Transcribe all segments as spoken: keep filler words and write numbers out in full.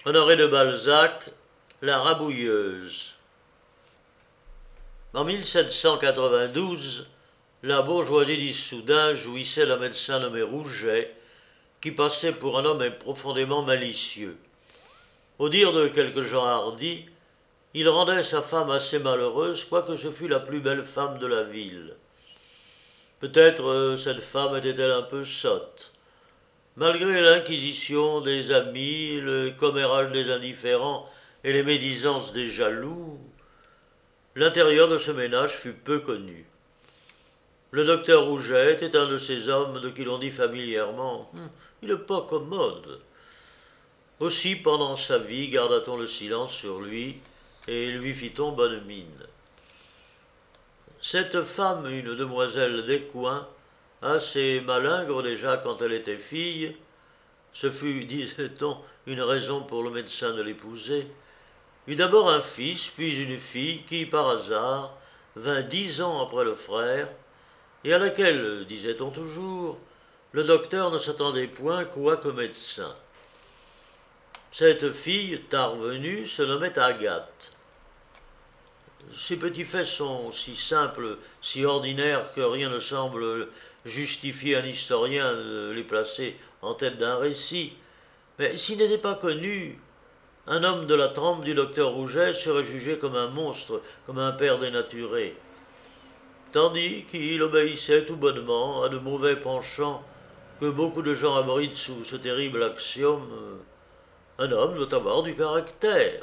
Honoré de Balzac, La Rabouilleuse. En mille sept cent quatre-vingt-douze, la bourgeoisie d'Issoudun jouissait d'un médecin nommé Rouget, qui passait pour un homme profondément malicieux. Au dire de quelques gens hardis, il rendait sa femme assez malheureuse, quoique ce fût la plus belle femme de la ville. Peut-être euh, cette femme était-elle un peu sotte. Malgré l'inquisition des amis, le commérage des indifférents et les médisances des jaloux, l'intérieur de ce ménage fut peu connu. Le docteur Rouget était un de ces hommes de qui l'on dit familièrement hm, « il n'est pas commode ». Aussi, pendant sa vie, garda-t-on le silence sur lui et lui fit-on bonne mine. Cette femme, une demoiselle d'Écouen, assez malingre déjà quand elle était fille, ce fut, disait-on, une raison pour le médecin de l'épouser, eut d'abord un fils, puis une fille qui, par hasard, vint dix ans après le frère, et à laquelle, disait-on toujours, le docteur ne s'attendait point quoique médecin. Cette fille, tard venue, se nommait Agathe. Ces petits faits sont si simples, si ordinaires, que rien ne semble justifier un historien de les placer en tête d'un récit. Mais s'ils n'étaient pas connus, un homme de la trempe du docteur Rouget serait jugé comme un monstre, comme un père dénaturé. Tandis qu'il obéissait tout bonnement à de mauvais penchants que beaucoup de gens abritent sous ce terrible axiome, un homme doit avoir du caractère.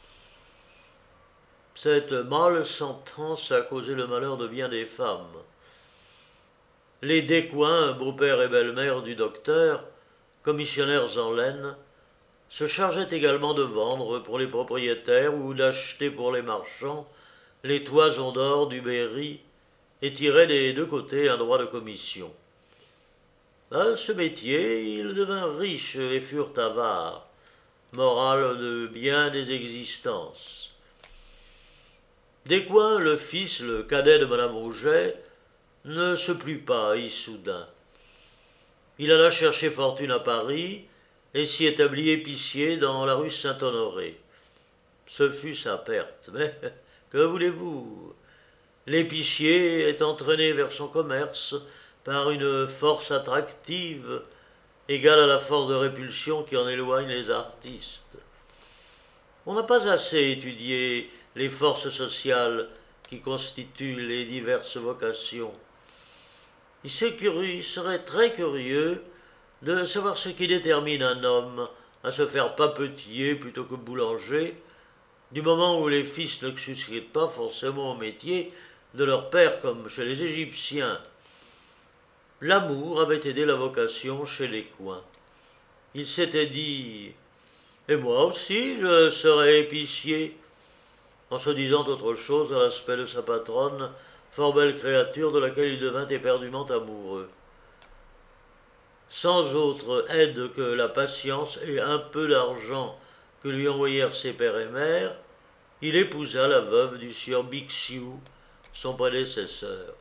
Cette mâle sentence a causé le malheur de bien des femmes. Les Descoings, beau-père et belle-mère du docteur, commissionnaires en laine, se chargeaient également de vendre pour les propriétaires ou d'acheter pour les marchands les toisons d'or du Berry et tiraient des deux côtés un droit de commission. À ce métier, ils devinrent riches et furent avares, morale de bien des existences. Descoings, le fils, le cadet de Madame Rouget, ne se plut pas à Issoudun. Il alla chercher fortune à Paris et s'y établit épicier dans la rue Saint-Honoré. Ce fut sa perte, mais que voulez-vous? L'épicier est entraîné vers son commerce par une force attractive égale à la force de répulsion qui en éloigne les artistes. On n'a pas assez étudié les forces sociales qui constituent les diverses vocations. Il serait très curieux de savoir ce qui détermine un homme à se faire papetier plutôt que boulanger, du moment où les fils ne succèdent pas forcément au métier de leur père comme chez les Égyptiens. L'amour avait aidé la vocation chez les Coings. Il s'était dit « Et moi aussi, je serai épicier », en se disant autre chose à l'aspect de sa patronne, fort belle créature de laquelle il devint éperdument amoureux. Sans autre aide que la patience et un peu d'argent que lui envoyèrent ses père et mère, il épousa la veuve du sieur Bixiou, son prédécesseur.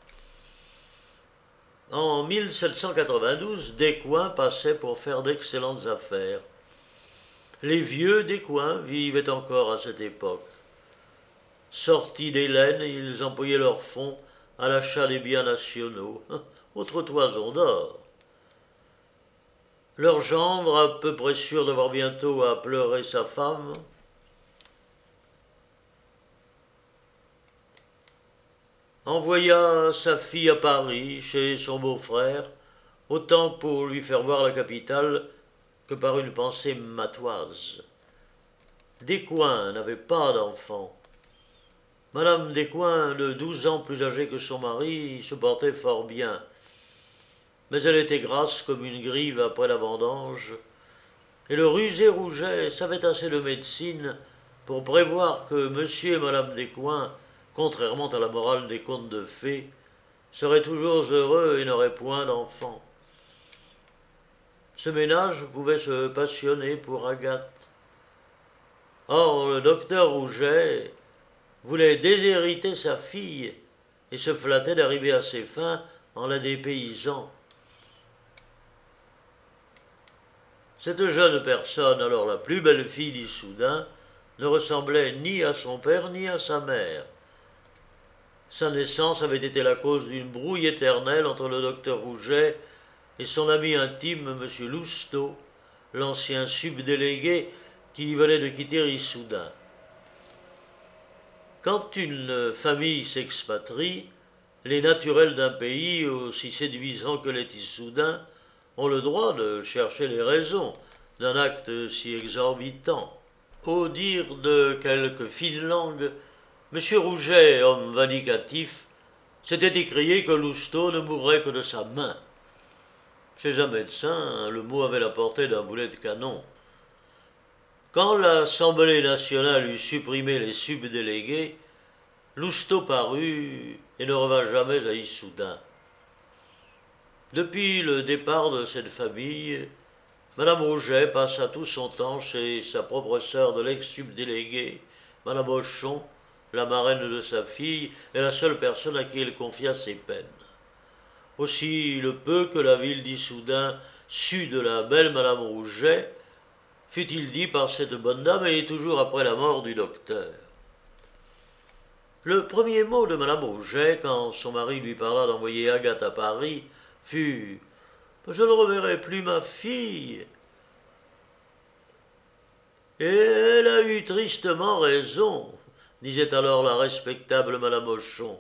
En mille sept cent quatre-vingt-douze, Descoings passait pour faire d'excellentes affaires. Les vieux Descoings vivaient encore à cette époque. Sortis des laines, ils employaient leurs fonds à l'achat des biens nationaux, autre toison d'or. Leur gendre, à peu près sûr d'avoir bientôt à pleurer sa femme, envoya sa fille à Paris chez son beau-frère, autant pour lui faire voir la capitale que par une pensée matoise. Descoings n'avait pas d'enfant. Madame Descoings, de douze ans plus âgée que son mari, se portait fort bien. Mais elle était grasse comme une grive après la vendange, et le rusé Rouget savait assez de médecine pour prévoir que monsieur et madame Descoings, contrairement à la morale des contes de fées, seraient toujours heureux et n'auraient point d'enfants. Ce ménage pouvait se passionner pour Agathe. Or, le docteur Rouget voulait déshériter sa fille et se flattait d'arriver à ses fins en la dépaysant. Cette jeune personne, alors la plus belle fille d'Issoudun, ne ressemblait ni à son père ni à sa mère. Sa naissance avait été la cause d'une brouille éternelle entre le docteur Rouget et son ami intime, M. Lousteau, l'ancien subdélégué qui venait de quitter Issoudun. Quand une famille s'expatrie, les naturels d'un pays, aussi séduisants que l'est Issoudun, ont le droit de chercher les raisons d'un acte si exorbitant. Au dire de quelques fines langues, M. Rouget, homme vindicatif, s'était écrié que Lousteau ne mourrait que de sa main. Chez un médecin, le mot avait la portée d'un boulet de canon. Quand l'Assemblée nationale eut supprimé les subdélégués, Lousteau parut et ne revint jamais à Issoudun. Depuis le départ de cette famille, Madame Rouget passa tout son temps chez sa propre sœur de l'ex-subdélégué, Madame Hochon, la marraine de sa fille et la seule personne à qui elle confia ses peines. Aussi le peu que la ville d'Issoudun sut de la belle Madame Rouget, fut-il dit par cette bonne dame et toujours après la mort du docteur. Le premier mot de Madame Rouget, quand son mari lui parla d'envoyer Agathe à Paris, fut « Je ne reverrai plus ma fille ». Et elle a eu tristement raison, disait alors la respectable Madame Hochon.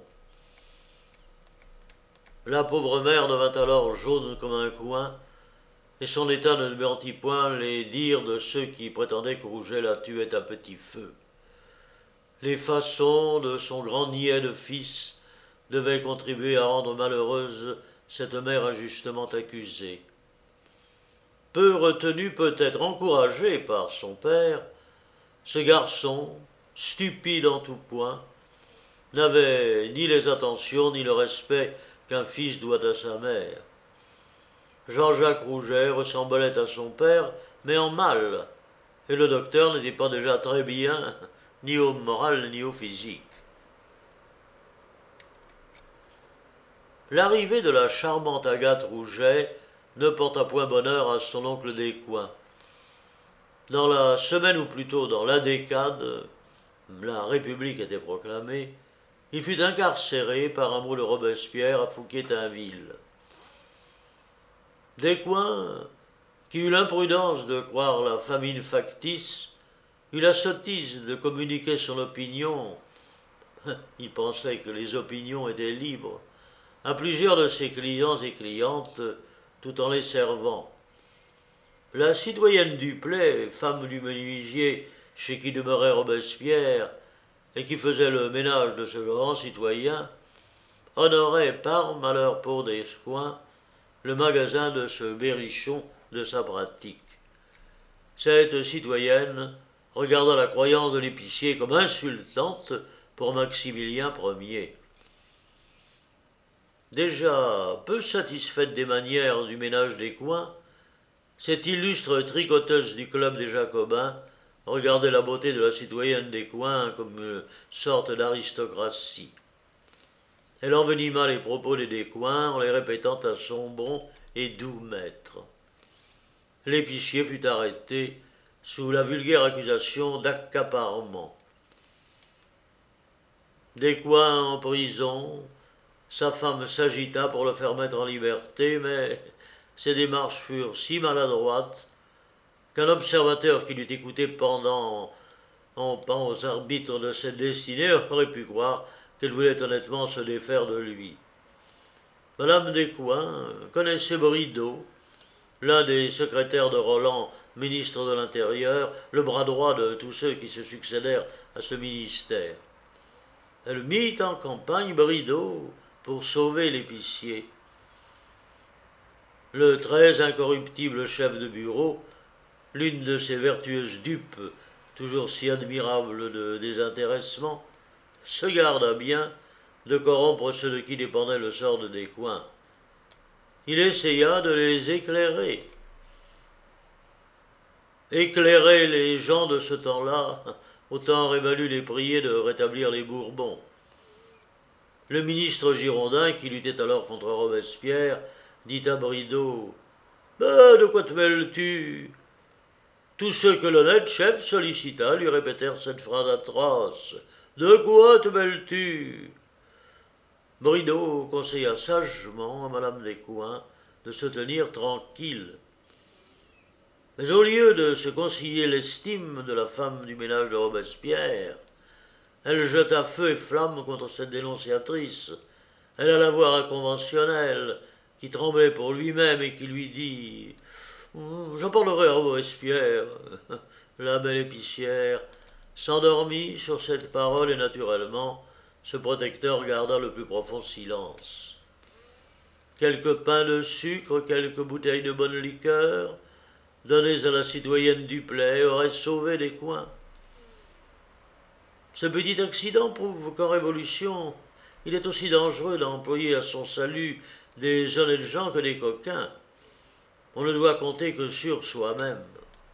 La pauvre mère devint alors jaune comme un coin, et son état ne mentit point les dires de ceux qui prétendaient que Rouget la tuait à petit feu. Les façons de son grand niais de fils devaient contribuer à rendre malheureuse cette mère injustement accusée. Peu retenu, peut-être encouragé par son père, ce garçon, stupide en tout point, n'avait ni les attentions ni le respect qu'un fils doit à sa mère. Jean-Jacques Rouget ressemblait à son père, mais en mal, et le docteur n'était pas déjà très bien, ni au moral ni au physique. L'arrivée de la charmante Agathe Rouget ne porta point bonheur à son oncle Descoings. Dans la semaine ou plutôt dans la décade, la République était proclamée, il fut incarcéré par un mot de Robespierre à Fouquier-Tinville. Descoings, qui eut l'imprudence de croire la famine factice, eut la sottise de communiquer son opinion, il pensait que les opinions étaient libres, à plusieurs de ses clients et clientes, tout en les servant. La citoyenne Duplay, femme du menuisier chez qui demeurait Robespierre, et qui faisait le ménage de ce grand citoyen, honorait par malheur pour Descoings le magasin de ce berrichon de sa pratique. Cette citoyenne regarda la croyance de l'épicier comme insultante pour Maximilien Ier. Déjà peu satisfaite des manières du ménage Descoings, cette illustre tricoteuse du club des Jacobins regardait la beauté de la citoyenne Descoings comme une sorte d'aristocratie. Elle envenima les propos des Descoings en les répétant à son bon et doux maître. L'épicier fut arrêté sous la vulgaire accusation d'accaparement. Descoings en prison, sa femme s'agita pour le faire mettre en liberté, mais ses démarches furent si maladroites qu'un observateur qui l'eût écouté pendant en pens aux arbitres de cette destinée aurait pu croire qu'elle voulait honnêtement se défaire de lui. Madame Descoings connaissait Brideau, l'un des secrétaires de Roland, ministre de l'Intérieur, le bras droit de tous ceux qui se succédèrent à ce ministère. Elle mit en campagne Brideau pour sauver l'épicier. Le très incorruptible chef de bureau, l'une de ces vertueuses dupes, toujours si admirables de désintéressement, se garda bien de corrompre ceux de qui dépendait le sort de Descoings. Il essaya de les éclairer. Éclairer les gens de ce temps-là, autant aurait valu les prier de rétablir les Bourbons. Le ministre Girondin, qui luttait alors contre Robespierre, dit à Brideau « Ben, de quoi te mêles-tu ? Tous ceux que l'honnête chef sollicita lui répétèrent cette phrase atroce. « De quoi te mêles-tu » Brideau conseilla sagement à Madame Descoings de se tenir tranquille. Mais au lieu de se concilier l'estime de la femme du ménage de Robespierre, elle jeta feu et flamme contre cette dénonciatrice. Elle alla voir un conventionnel qui tremblait pour lui-même et qui lui dit « J'en parlerai à Robespierre ». La belle épicière s'endormit sur cette parole et naturellement, ce protecteur garda le plus profond silence. Quelques pains de sucre, quelques bouteilles de bonne liqueur, données à la citoyenne Duplay, auraient sauvé Descoings. Ce petit accident prouve qu'en Révolution, il est aussi dangereux d'employer à son salut des honnêtes gens que des coquins. On ne doit compter que sur soi-même.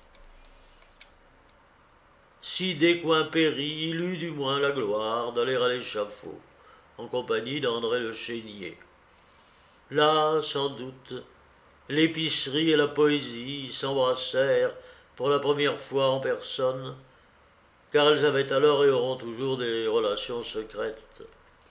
Si Descoings périt, il eut du moins la gloire d'aller à l'échafaud, en compagnie d'André Le Chénier. Là, sans doute, l'épicerie et la poésie s'embrassèrent pour la première fois en personne, car elles avaient alors et auront toujours des relations secrètes.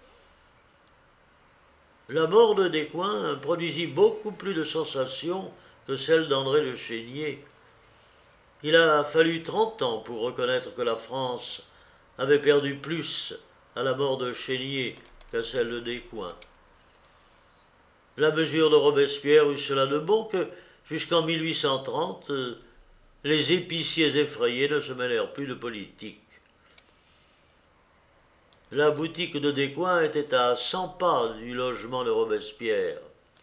La mort de Descoings produisit beaucoup plus de sensations que celle d'André Le Chénier. Il a fallu trente ans pour reconnaître que la France avait perdu plus à la mort de Chénier qu'à celle de Descoings. La mesure de Robespierre eut cela de bon que, jusqu'en mille huit cent trente, les épiciers effrayés ne se mêlèrent plus de politique. La boutique de Descoings était à cent pas du logement de Robespierre.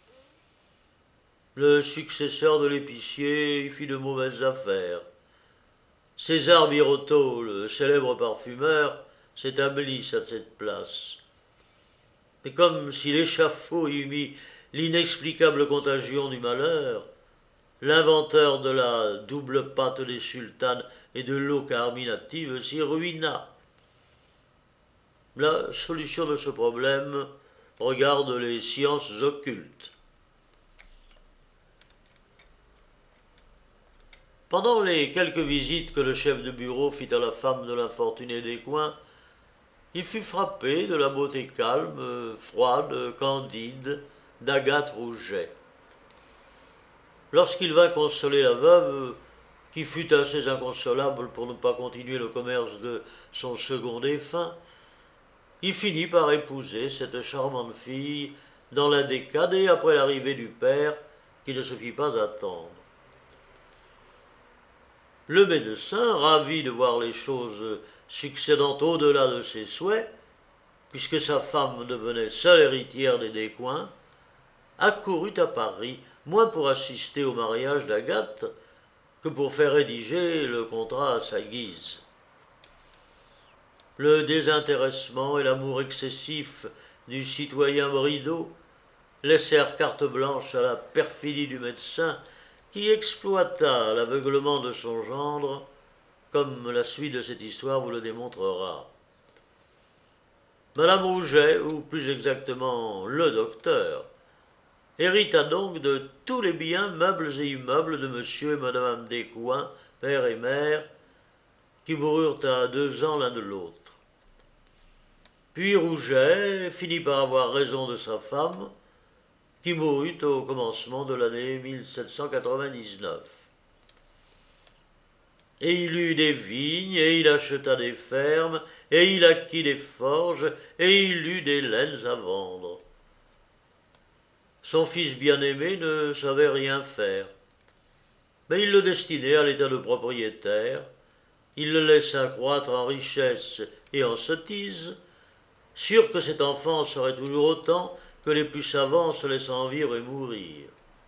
Le successeur de l'épicier y fit de mauvaises affaires. César Birotteau, le célèbre parfumeur, s'établit à cette place. Mais comme si l'échafaud y eût mis l'inexplicable contagion du malheur, l'inventeur de la double pâte des sultanes et de l'eau carminative s'y ruina. La solution de ce problème regarde les sciences occultes. Pendant les quelques visites que le chef de bureau fit à la femme de l'infortuné Descoings, il fut frappé de la beauté calme, froide, candide d'Agathe Rouget. Lorsqu'il vint consoler la veuve, qui fut assez inconsolable pour ne pas continuer le commerce de son second défunt, il finit par épouser cette charmante fille dans la décade et après l'arrivée du père, qui ne se fit pas attendre. Le médecin, ravi de voir les choses succédant au-delà de ses souhaits, puisque sa femme devenait seule héritière des Descoings, accourut à Paris, moins pour assister au mariage d'Agathe que pour faire rédiger le contrat à sa guise. Le désintéressement et l'amour excessif du citoyen Brideau laissèrent carte blanche à la perfidie du médecin qui exploita l'aveuglement de son gendre, comme la suite de cette histoire vous le démontrera. Madame Rouget, ou plus exactement le docteur, hérita donc de tous les biens, meubles et immeubles de monsieur et madame Descoings, père et mère, qui moururent à deux ans l'un de l'autre. Puis Rouget finit par avoir raison de sa femme, qui mourut au commencement de l'année mille sept cent quatre-vingt-dix-neuf. Et il eut des vignes, et il acheta des fermes, et il acquit des forges, et il eut des laines à vendre. Son fils bien-aimé ne savait rien faire, mais il le destinait à l'état de propriétaire, il le laissa croître en richesse et en sottise, sûr que cet enfant serait toujours autant que les plus savants se laissant vivre et mourir.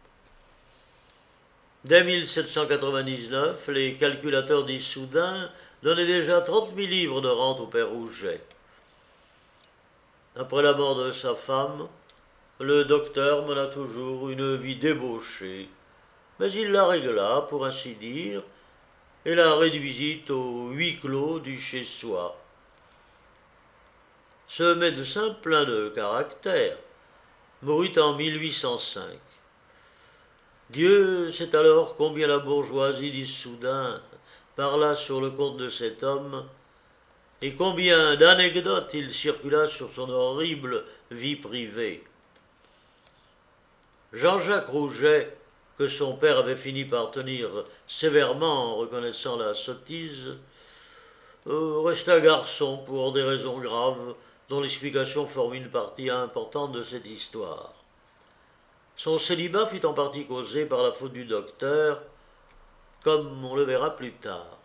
Dès mille sept cent quatre-vingt-dix-neuf, les calculateurs d'Issoudun donnaient déjà trente mille livres de rente au père Rouget. Après la mort de sa femme, le docteur mena toujours une vie débauchée, mais il la régla, pour ainsi dire, et la réduisit au huis clos du chez-soi. Ce médecin plein de caractère mourut en mille huit cent cinq. Dieu sait alors combien la bourgeoisie d'Issoudun parla sur le compte de cet homme, et combien d'anecdotes il circula sur son horrible vie privée. Jean-Jacques Rouget, que son père avait fini par tenir sévèrement en reconnaissant la sottise, euh, resta garçon pour des raisons graves dont l'explication forme une partie importante de cette histoire. Son célibat fut en partie causé par la faute du docteur, comme on le verra plus tard.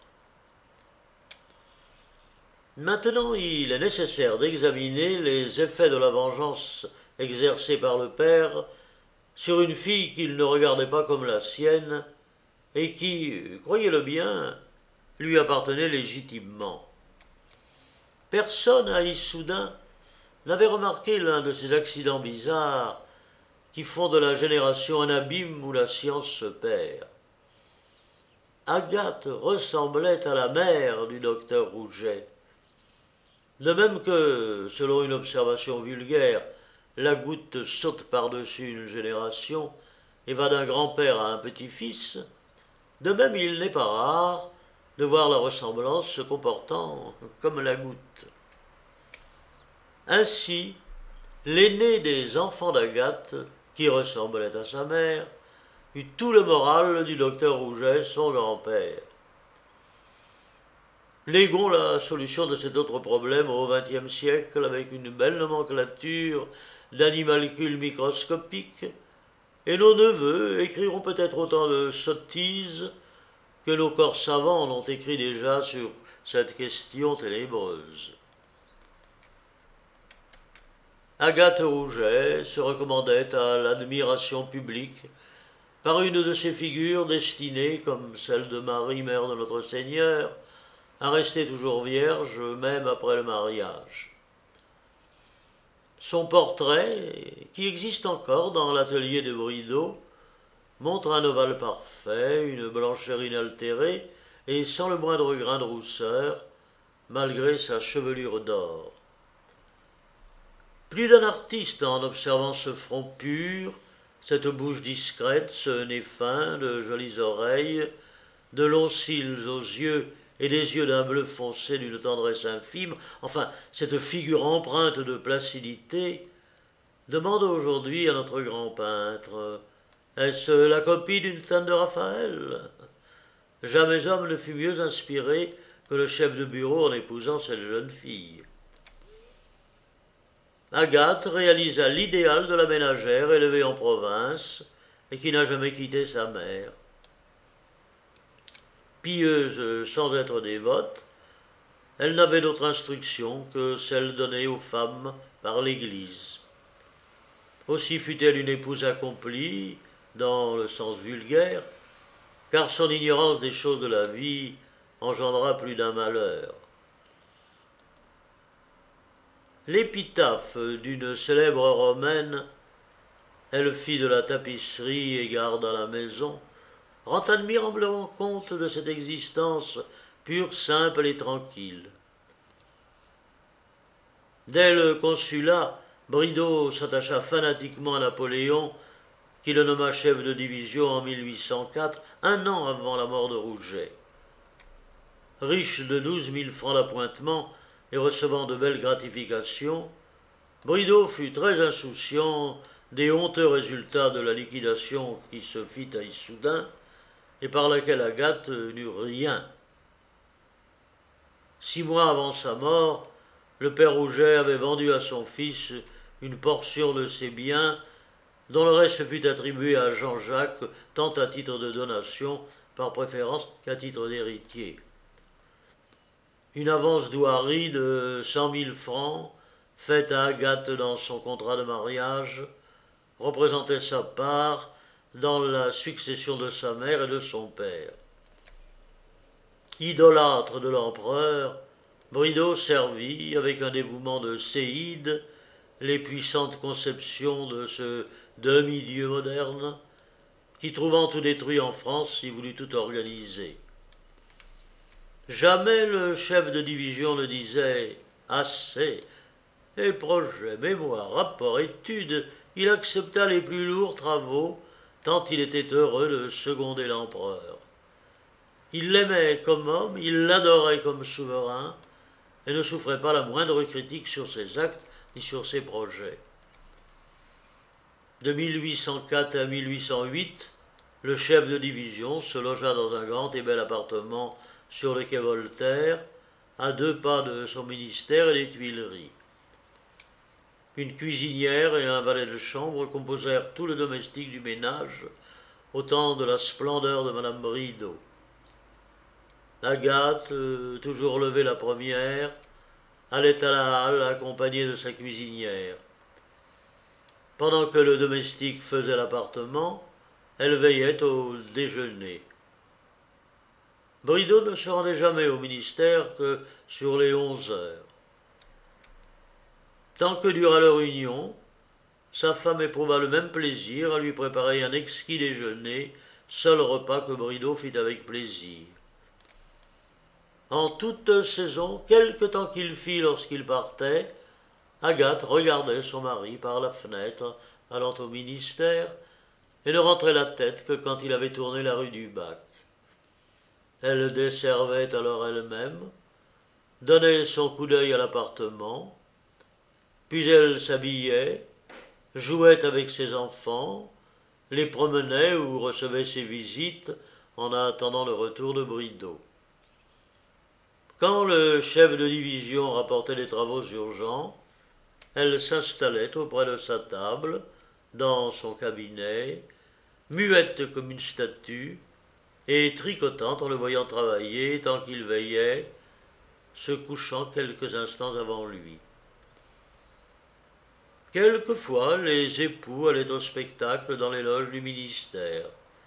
Maintenant, il est nécessaire d'examiner les effets de la vengeance exercée par le père sur une fille qu'il ne regardait pas comme la sienne et qui, croyez-le bien, lui appartenait légitimement. Personne à Issoudun n'avait remarqué l'un de ces accidents bizarres qui font de la génération un abîme où la science se perd. Agathe ressemblait à la mère du docteur Rouget. De même que, selon une observation vulgaire, la goutte saute par-dessus une génération et va d'un grand-père à un petit-fils, de même il n'est pas rare de voir la ressemblance se comportant comme la goutte. Ainsi, l'aîné des enfants d'Agathe, qui ressemblait à sa mère, eut tout le moral du docteur Rouget, son grand-père. Léguons la solution de cet autre problème au vingtième siècle avec une belle nomenclature d'animalcules microscopiques, et nos neveux écriront peut-être autant de sottises que nos corps savants l'ont écrit déjà sur cette question ténébreuse. Agathe Rouget se recommandait à l'admiration publique par une de ces figures destinées, comme celle de Marie, mère de notre Seigneur, à rester toujours vierge, même après le mariage. Son portrait, qui existe encore dans l'atelier de Brideau, montre un ovale parfait, une blancheur inaltérée et sans le moindre grain de rousseur, malgré sa chevelure d'or. Plus d'un artiste, en observant ce front pur, cette bouche discrète, ce nez fin, de jolies oreilles, de longs cils aux yeux et des yeux d'un bleu foncé d'une tendresse infime, enfin, cette figure empreinte de placidité, demande aujourd'hui à notre grand peintre « Est-ce la copie d'une teinte de Raphaël ?» Jamais homme ne fut mieux inspiré que le chef de bureau en épousant cette jeune fille. Agathe réalisa l'idéal de la ménagère élevée en province et qui n'a jamais quitté sa mère. Pieuse sans être dévote, elle n'avait d'autre instruction que celle donnée aux femmes par l'Église. Aussi fut-elle une épouse accomplie, dans le sens vulgaire, car son ignorance des choses de la vie engendra plus d'un malheur. L'épitaphe d'une célèbre romaine, elle fit de la tapisserie et garda la maison, rend admirablement compte de cette existence pure, simple et tranquille. Dès le consulat, Brideau s'attacha fanatiquement à Napoléon, qui le nomma chef de division en mille huit cent quatre, un an avant la mort de Rouget. Riche de douze mille francs d'appointement et recevant de belles gratifications, Brideau fut très insouciant des honteux résultats de la liquidation qui se fit à Issoudun et par laquelle Agathe n'eut rien. Six mois avant sa mort, le père Rouget avait vendu à son fils une portion de ses biens, dont le reste fut attribué à Jean-Jacques, tant à titre de donation, par préférence, qu'à titre d'héritier. Une avance douarie de cent mille francs, faite à Agathe dans son contrat de mariage, représentait sa part dans la succession de sa mère et de son père. Idolâtre de l'empereur, Brideau servit, avec un dévouement de séide, les puissantes conceptions de ce demi-dieu moderne, qui, trouvant tout détruit en France, y voulut tout organiser. Jamais le chef de division ne disait « assez », et projets, mémoires, rapports, études, il accepta les plus lourds travaux tant il était heureux de seconder l'empereur. Il l'aimait comme homme, il l'adorait comme souverain, et ne souffrait pas la moindre critique sur ses actes ni sur ses projets. De mille huit cent quatre à mille huit cent huit, le chef de division se logea dans un grand et bel appartement sur le quai Voltaire, à deux pas de son ministère et des Tuileries. Une cuisinière et un valet de chambre composèrent tout le domestique du ménage, au temps de la splendeur de madame Bridau. Agathe, euh, toujours levée la première, allait à la halle accompagnée de sa cuisinière. Pendant que le domestique faisait l'appartement, elle veillait au déjeuner. Bridau ne se rendait jamais au ministère que sur les onze heures. Tant que dura leur union, sa femme éprouva le même plaisir à lui préparer un exquis déjeuner, seul repas que Bridau fit avec plaisir. En toute saison, quelque temps qu'il fît lorsqu'il partait, Agathe regardait son mari par la fenêtre allant au ministère et ne rentrait la tête que quand il avait tourné la rue du Bac. Elle desservait alors elle-même, donnait son coup d'œil à l'appartement, puis elle s'habillait, jouait avec ses enfants, les promenait ou recevait ses visites en attendant le retour de Bridau. Quand le chef de division rapportait les travaux urgents, elle s'installait auprès de sa table, dans son cabinet, muette comme une statue, et tricotant en le voyant travailler tant qu'il veillait, se couchant quelques instants avant lui. Quelquefois, les époux allaient au spectacle dans les loges du ministère.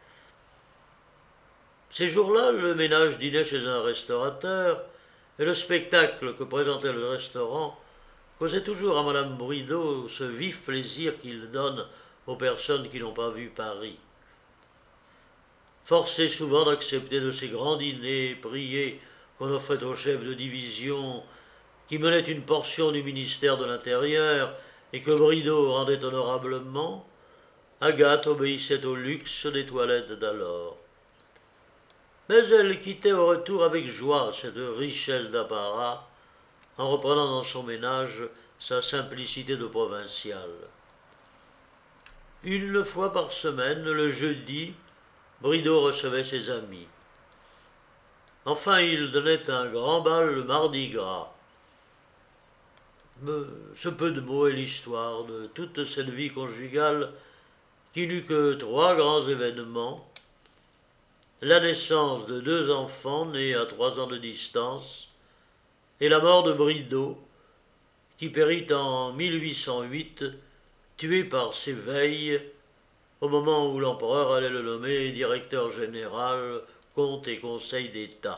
Ces jours-là, le ménage dînait chez un restaurateur, et le spectacle que présentait le restaurant causait toujours à madame Bridau ce vif plaisir qu'il donne aux personnes qui n'ont pas vu Paris. Forcée souvent d'accepter de ces grands dîners priés qu'on offrait au chef de division, qui menait une portion du ministère de l'Intérieur et que Bridau rendait honorablement, Agathe obéissait au luxe des toilettes d'alors. Mais elle quittait au retour avec joie cette richesse d'apparat, en reprenant dans son ménage sa simplicité de provinciale. Une fois par semaine, le jeudi, Bridau recevait ses amis. Enfin, il donnait un grand bal le mardi gras. Mais ce peu de mots est l'histoire de toute cette vie conjugale qui n'eut que trois grands événements: la naissance de deux enfants nés à trois ans de distance, et la mort de Bridau, qui périt en mille huit cent huit, tué par ses veilles, au moment où l'empereur allait le nommer directeur général, comte et conseil d'État.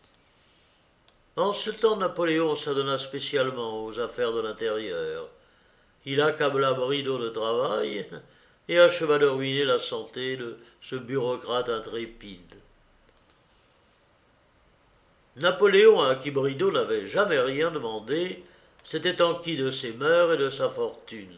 En ce temps, Napoléon s'adonna spécialement aux affaires de l'intérieur. Il accabla Bridau de travail et acheva de ruiner la santé de ce bureaucrate intrépide. Napoléon, à qui Bridau n'avait jamais rien demandé, s'était enquis de ses mœurs et de sa fortune.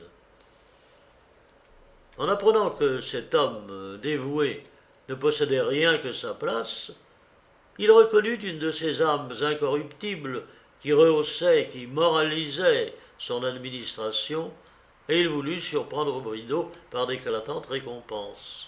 En apprenant que cet homme dévoué ne possédait rien que sa place, il reconnut une de ces âmes incorruptibles qui rehaussaient, qui moralisaient son administration, et il voulut surprendre Bridau par d'éclatantes récompenses.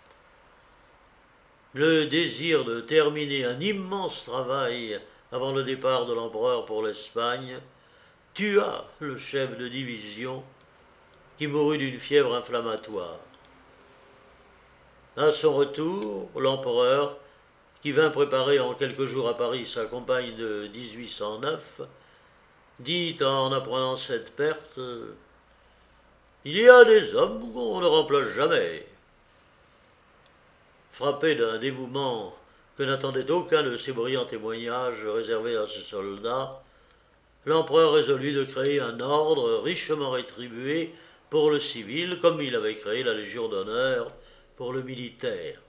Le désir de terminer un immense travail avant le départ de l'empereur pour l'Espagne tua le chef de division, qui mourut d'une fièvre inflammatoire. À son retour, l'empereur, qui vint préparer en quelques jours à Paris sa campagne de dix-huit cent neuf, dit en apprenant cette perte: « Il y a des hommes qu'on ne remplace jamais. » Frappé d'un dévouement que n'attendait aucun de ces brillants témoignages réservés à ses soldats, l'empereur résolut de créer un ordre richement rétribué pour le civil, comme il avait créé la Légion d'honneur pour le militaire.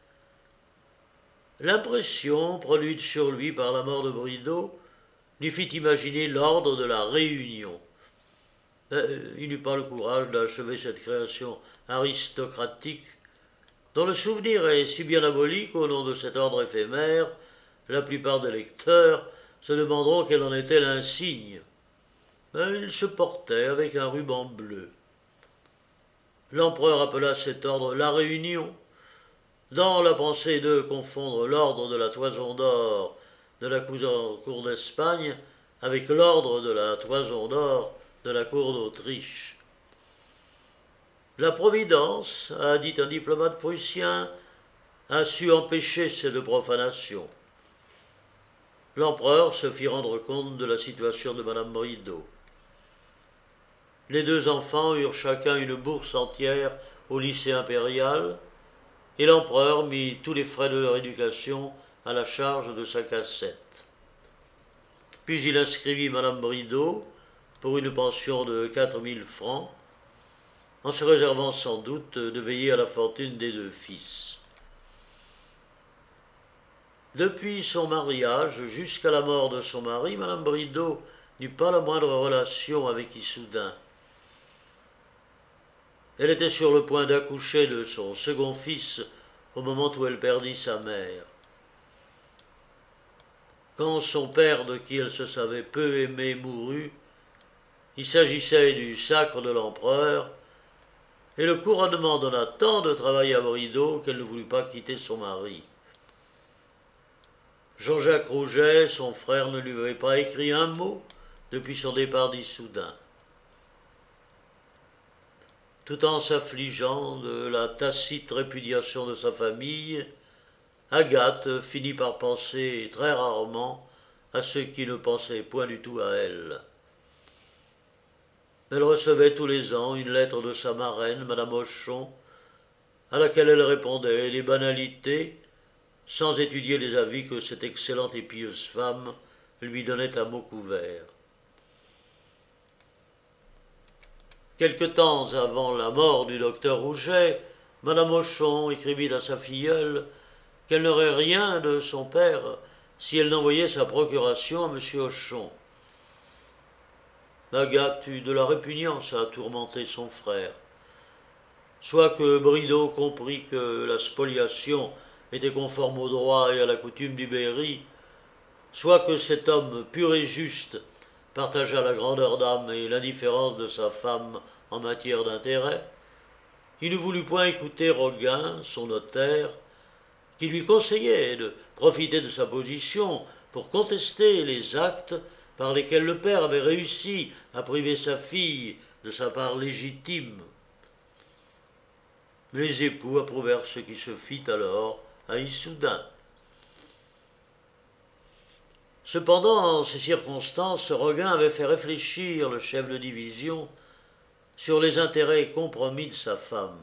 L'impression produite sur lui par la mort de Bridau lui fit imaginer l'ordre de la Réunion. Mais il n'eut pas le courage d'achever cette création aristocratique dont le souvenir est si bien aboli qu'au nom de cet ordre éphémère, la plupart des lecteurs se demanderont quel en était l'insigne. Mais il se portait avec un ruban bleu. L'empereur appela cet ordre la Réunion, dans la pensée de confondre l'ordre de la Toison d'Or de la cour d'Espagne avec l'ordre de la Toison d'Or de la cour d'Autriche. La Providence, a dit un diplomate prussien, a su empêcher ces deux profanations. L'empereur se fit rendre compte de la situation de madame Bridau. Les deux enfants eurent chacun une bourse entière au lycée impérial, et l'empereur mit tous les frais de leur éducation à la charge de sa cassette. Puis il inscrivit madame Bridau pour une pension de quatre mille francs, en se réservant sans doute de veiller à la fortune des deux fils. Depuis son mariage jusqu'à la mort de son mari, madame Bridau n'eut pas la moindre relation avec Issoudun. Elle était sur le point d'accoucher de son second fils au moment où elle perdit sa mère. Quand son père, de qui elle se savait peu aimée, mourut, il s'agissait du sacre de l'empereur, et le couronnement donna tant de travail à Bridau qu'elle ne voulut pas quitter son mari. Jean-Jacques Rouget, son frère, ne lui avait pas écrit un mot depuis son départ d'Issoudun. Tout en s'affligeant de la tacite répudiation de sa famille, Agathe finit par penser très rarement à ceux qui ne pensaient point du tout à elle. Elle recevait tous les ans une lettre de sa marraine, madame Hochon, à laquelle elle répondait des banalités, sans étudier les avis que cette excellente et pieuse femme lui donnait à mots couverts. Quelque temps avant la mort du docteur Rouget, madame Hochon écrivit à sa filleule qu'elle n'aurait rien de son père si elle n'envoyait sa procuration à monsieur Hochon. Agathe eut de la répugnance à tourmenter son frère. Soit que Bridau comprit que la spoliation était conforme au droit et à la coutume du Berry, soit que cet homme pur et juste partagea la grandeur d'âme et l'indifférence de sa femme en matière d'intérêt, il ne voulut point écouter Roguin, son notaire, qui lui conseillait de profiter de sa position pour contester les actes par lesquels le père avait réussi à priver sa fille de sa part légitime. Les époux approuvèrent ce qui se fit alors à Issoudun. Cependant, en ces circonstances, Roguin avait fait réfléchir le chef de division sur les intérêts compromis de sa femme.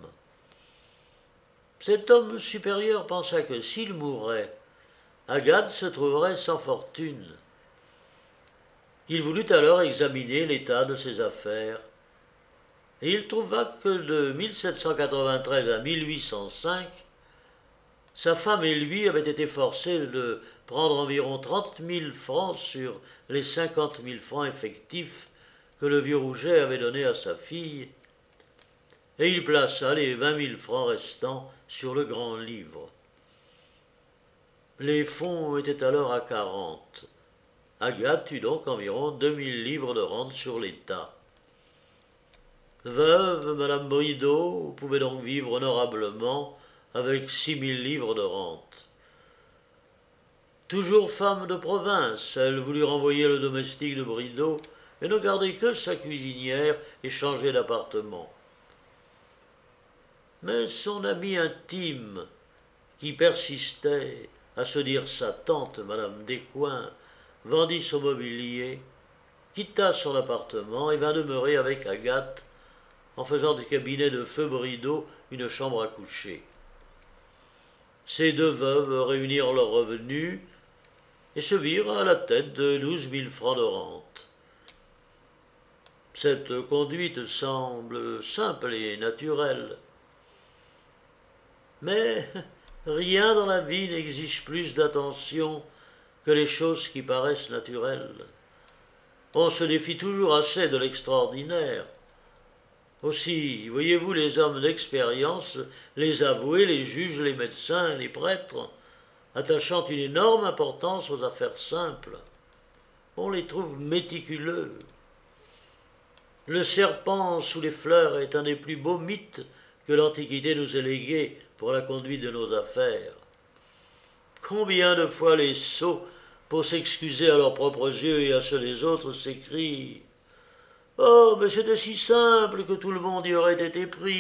Cet homme supérieur pensa que s'il mourait, Agathe se trouverait sans fortune. Il voulut alors examiner l'état de ses affaires, et il trouva que de mille sept cent quatre-vingt-treize à mille huit cent cinq, sa femme et lui avaient été forcés de prendre environ trente mille francs sur les cinquante mille francs effectifs que le vieux Rouget avait donnés à sa fille, et il plaça les vingt mille francs restants sur le grand livre. Les fonds étaient alors à quarante. Agathe eut donc environ deux mille livres de rente sur l'État. Veuve, madame Bridau pouvait donc vivre honorablement avec six mille livres de rente. Toujours femme de province, elle voulut renvoyer le domestique de Bridau et ne garder que sa cuisinière et changer d'appartement. Mais son amie intime, qui persistait à se dire sa tante, madame Descoings, vendit son mobilier, quitta son appartement et vint demeurer avec Agathe, en faisant du cabinet de feu Bridau une chambre à coucher. Ces deux veuves réunirent leurs revenus et se virent à la tête de douze mille francs de rente. Cette conduite semble simple et naturelle. Mais rien dans la vie n'exige plus d'attention que les choses qui paraissent naturelles. On se défie toujours assez de l'extraordinaire. Aussi, voyez-vous, les hommes d'expérience, les avoués, les juges, les médecins, les prêtres, attachant une énorme importance aux affaires simples, on les trouve méticuleux. Le serpent sous les fleurs est un des plus beaux mythes que l'Antiquité nous ait légués pour la conduite de nos affaires. Combien de fois les sots, pour s'excuser à leurs propres yeux et à ceux des autres, s'écrient « Oh, mais c'était si simple que tout le monde y aurait été pris !»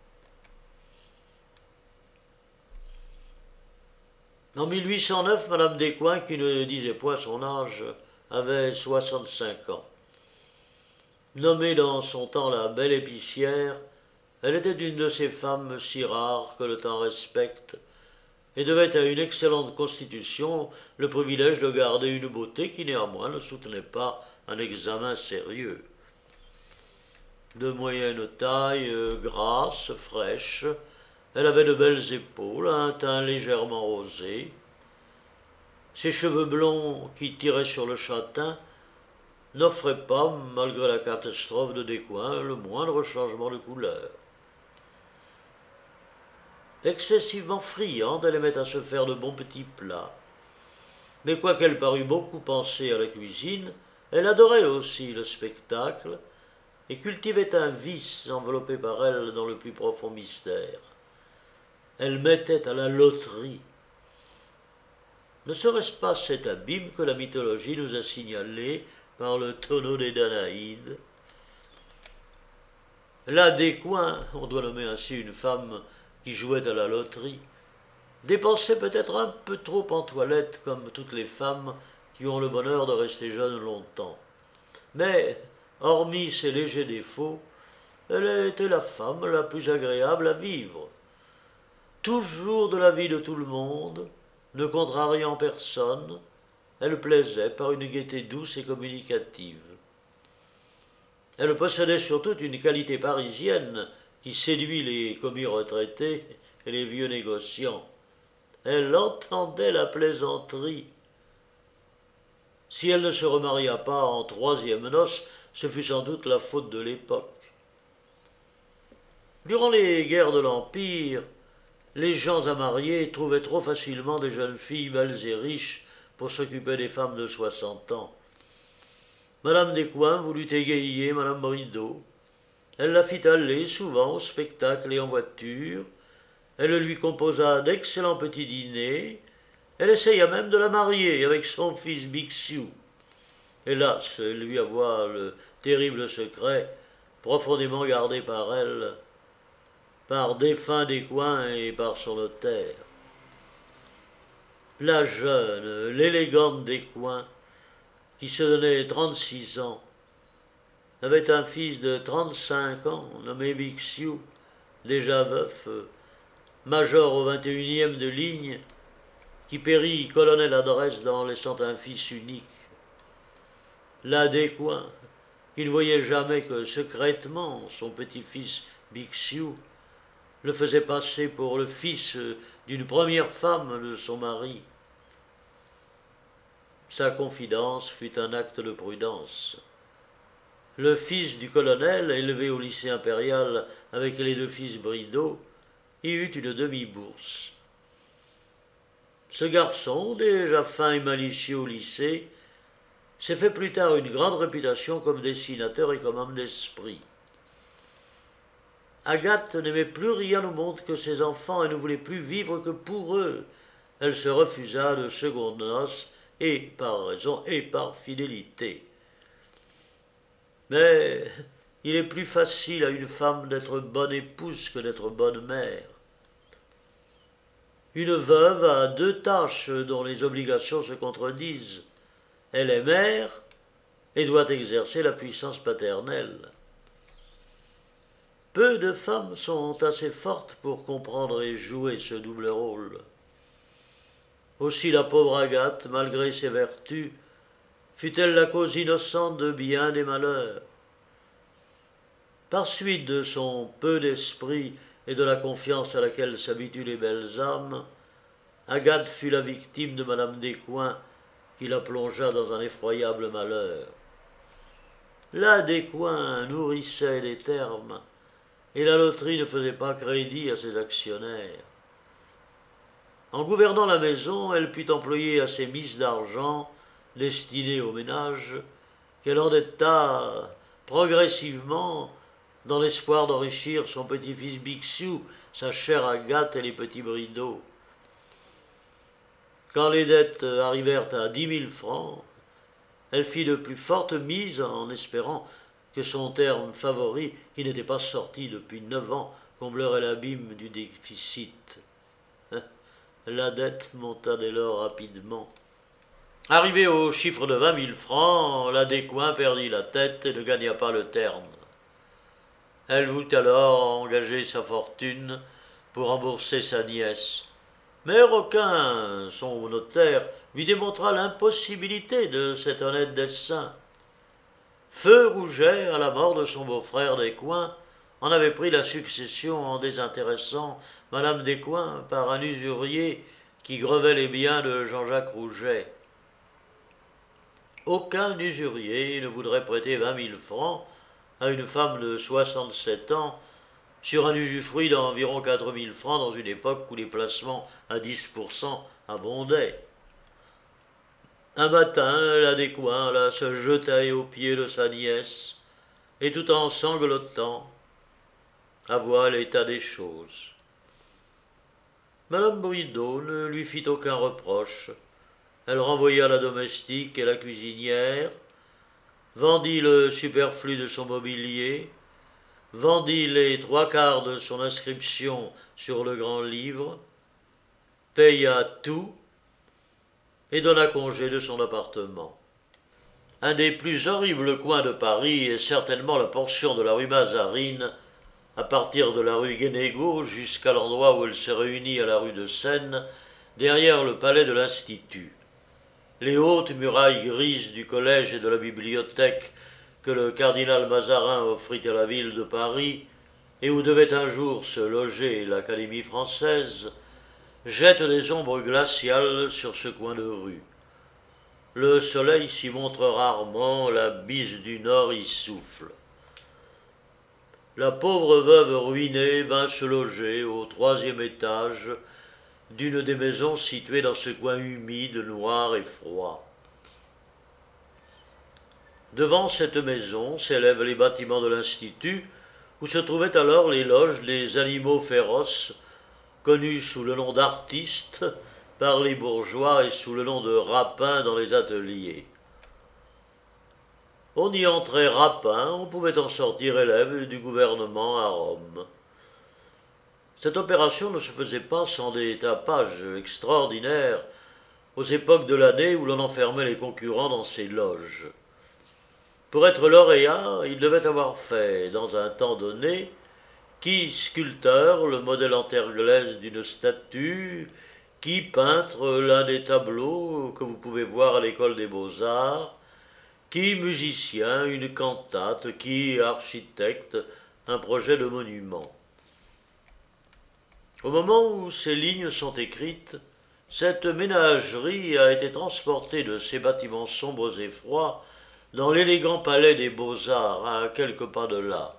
En mille huit cent neuf, Madame Descoings, qui ne disait point son âge, avait soixante-cinq ans. Nommée dans son temps la belle épicière, elle était une de ces femmes si rares que le temps respecte, et devait à une excellente constitution le privilège de garder une beauté qui néanmoins ne soutenait pas un examen sérieux. De moyenne taille, grasse, fraîche, elle avait de belles épaules, un teint légèrement rosé. Ses cheveux blonds qui tiraient sur le châtain n'offraient pas, malgré la catastrophe de Descoings, le moindre changement de couleur. Excessivement friande, elle aimait à se faire de bons petits plats. Mais quoiqu'elle parût beaucoup penser à la cuisine, elle adorait aussi le spectacle et cultivait un vice enveloppé par elle dans le plus profond mystère. Elle mettait à la loterie. Ne serait-ce pas cet abîme que la mythologie nous a signalé par le tonneau des Danaïdes? La Descoings, on doit nommer ainsi une femme qui jouait à la loterie, dépensait peut-être un peu trop en toilette comme toutes les femmes qui ont le bonheur de rester jeunes longtemps. Mais, hormis ses légers défauts, elle était la femme la plus agréable à vivre. Toujours de l'avis de tout le monde, ne contrariant personne, elle plaisait par une gaieté douce et communicative. Elle possédait surtout une qualité parisienne qui séduit les commis retraités et les vieux négociants. Elle entendait la plaisanterie. Si elle ne se remaria pas en troisième noces, ce fut sans doute la faute de l'époque. Durant les guerres de l'Empire, les gens à marier trouvaient trop facilement des jeunes filles belles et riches pour s'occuper des femmes de soixante ans. Madame Descoings voulut égayer Madame Bridau. Elle la fit aller souvent au spectacle et en voiture. Elle lui composa d'excellents petits dîners. Elle essaya même de la marier avec son fils Bixiou. Hélas, elle lui avoua le terrible secret, profondément gardé par elle, par défunt Descoings et par son notaire. La jeune, l'élégante Descoings, qui se donnait trente-six ans, avait un fils de trente-cinq ans, nommé Bixiou, déjà veuf, major au vingt et unième de ligne, qui périt colonel à Dresde en laissant un fils unique. La Descoings, qui ne voyait jamais que secrètement son petit-fils Bixiou, le faisait passer pour le fils d'une première femme de son mari. Sa confidence fut un acte de prudence. Le fils du colonel, élevé au lycée impérial avec les deux fils Bridau, y eut une demi-bourse. Ce garçon, déjà fin et malicieux au lycée, s'est fait plus tard une grande réputation comme dessinateur et comme homme d'esprit. Agathe n'aimait plus rien au monde que ses enfants et ne voulait plus vivre que pour eux. Elle se refusa de secondes noces, et par raison et par fidélité. Mais il est plus facile à une femme d'être bonne épouse que d'être bonne mère. Une veuve a deux tâches dont les obligations se contredisent. Elle est mère et doit exercer la puissance paternelle. Peu de femmes sont assez fortes pour comprendre et jouer ce double rôle. Aussi la pauvre Agathe, malgré ses vertus, fut-elle la cause innocente de bien des malheurs. Par suite de son peu d'esprit et de la confiance à laquelle s'habituent les belles âmes, Agathe fut la victime de Madame Descoings, qui la plongea dans un effroyable malheur. Là, Descoings nourrissait les termes, et la loterie ne faisait pas crédit à ses actionnaires. En gouvernant la maison, elle put employer à ses mises d'argent destinées au ménage, qu'elle endetta progressivement dans l'espoir d'enrichir son petit-fils Bixiou, sa chère Agathe et les petits Bridau. Quand les dettes arrivèrent à dix mille francs, elle fit de plus fortes mises en espérant que son terme favori, qui n'était pas sorti depuis neuf ans, comblerait l'abîme du déficit. La dette monta dès lors rapidement. Arrivé au chiffre de vingt mille francs, la Descoings perdit la tête et ne gagna pas le terme. Elle voulut alors engager sa fortune pour rembourser sa nièce. Mais Roquin, son notaire, lui démontra l'impossibilité de cet honnête dessein. Feu Rouget, à la mort de son beau-frère Descoings, en avait pris la succession en désintéressant Madame Descoings par un usurier qui grevait les biens de Jean-Jacques Rouget. Aucun usurier ne voudrait prêter vingt mille francs à une femme de soixante-sept ans sur un usufruit d'environ quatre mille francs dans une époque où les placements à dix pour cent abondaient. Un matin, la Descoings là, se jetait aux pieds de sa nièce, et tout en sanglotant, avoua l'état des choses. Madame Bridau ne lui fit aucun reproche. Elle renvoya la domestique et la cuisinière, vendit le superflu de son mobilier, vendit les trois quarts de son inscription sur le grand livre, paya tout et donna congé de son appartement. Un des plus horribles coins de Paris est certainement la portion de la rue Mazarine, à partir de la rue Guénégaud jusqu'à l'endroit où elle se réunit à la rue de Seine, derrière le palais de l'Institut. Les hautes murailles grises du collège et de la bibliothèque que le cardinal Mazarin offrit à la ville de Paris, et où devait un jour se loger l'Académie française, jettent des ombres glaciales sur ce coin de rue. Le soleil s'y montre rarement, la bise du nord y souffle. La pauvre veuve ruinée vint se loger au troisième étage d'une des maisons situées dans ce coin humide, noir et froid. Devant cette maison s'élèvent les bâtiments de l'Institut, où se trouvaient alors les loges des animaux féroces, connus sous le nom d'artistes par les bourgeois et sous le nom de rapins dans les ateliers. On y entrait rapin, on pouvait en sortir élève du gouvernement à Rome. Cette opération ne se faisait pas sans des tapages extraordinaires aux époques de l'année où l'on enfermait les concurrents dans ces loges. Pour être lauréat, il devait avoir fait, dans un temps donné, qui sculpteur, le modèle en terre glaise d'une statue, qui peintre, l'un des tableaux que vous pouvez voir à l'école des beaux-arts, qui musicien, une cantate, qui architecte, un projet de monument. Au moment où ces lignes sont écrites, cette ménagerie a été transportée de ces bâtiments sombres et froids dans l'élégant palais des Beaux-Arts, à quelques pas de là.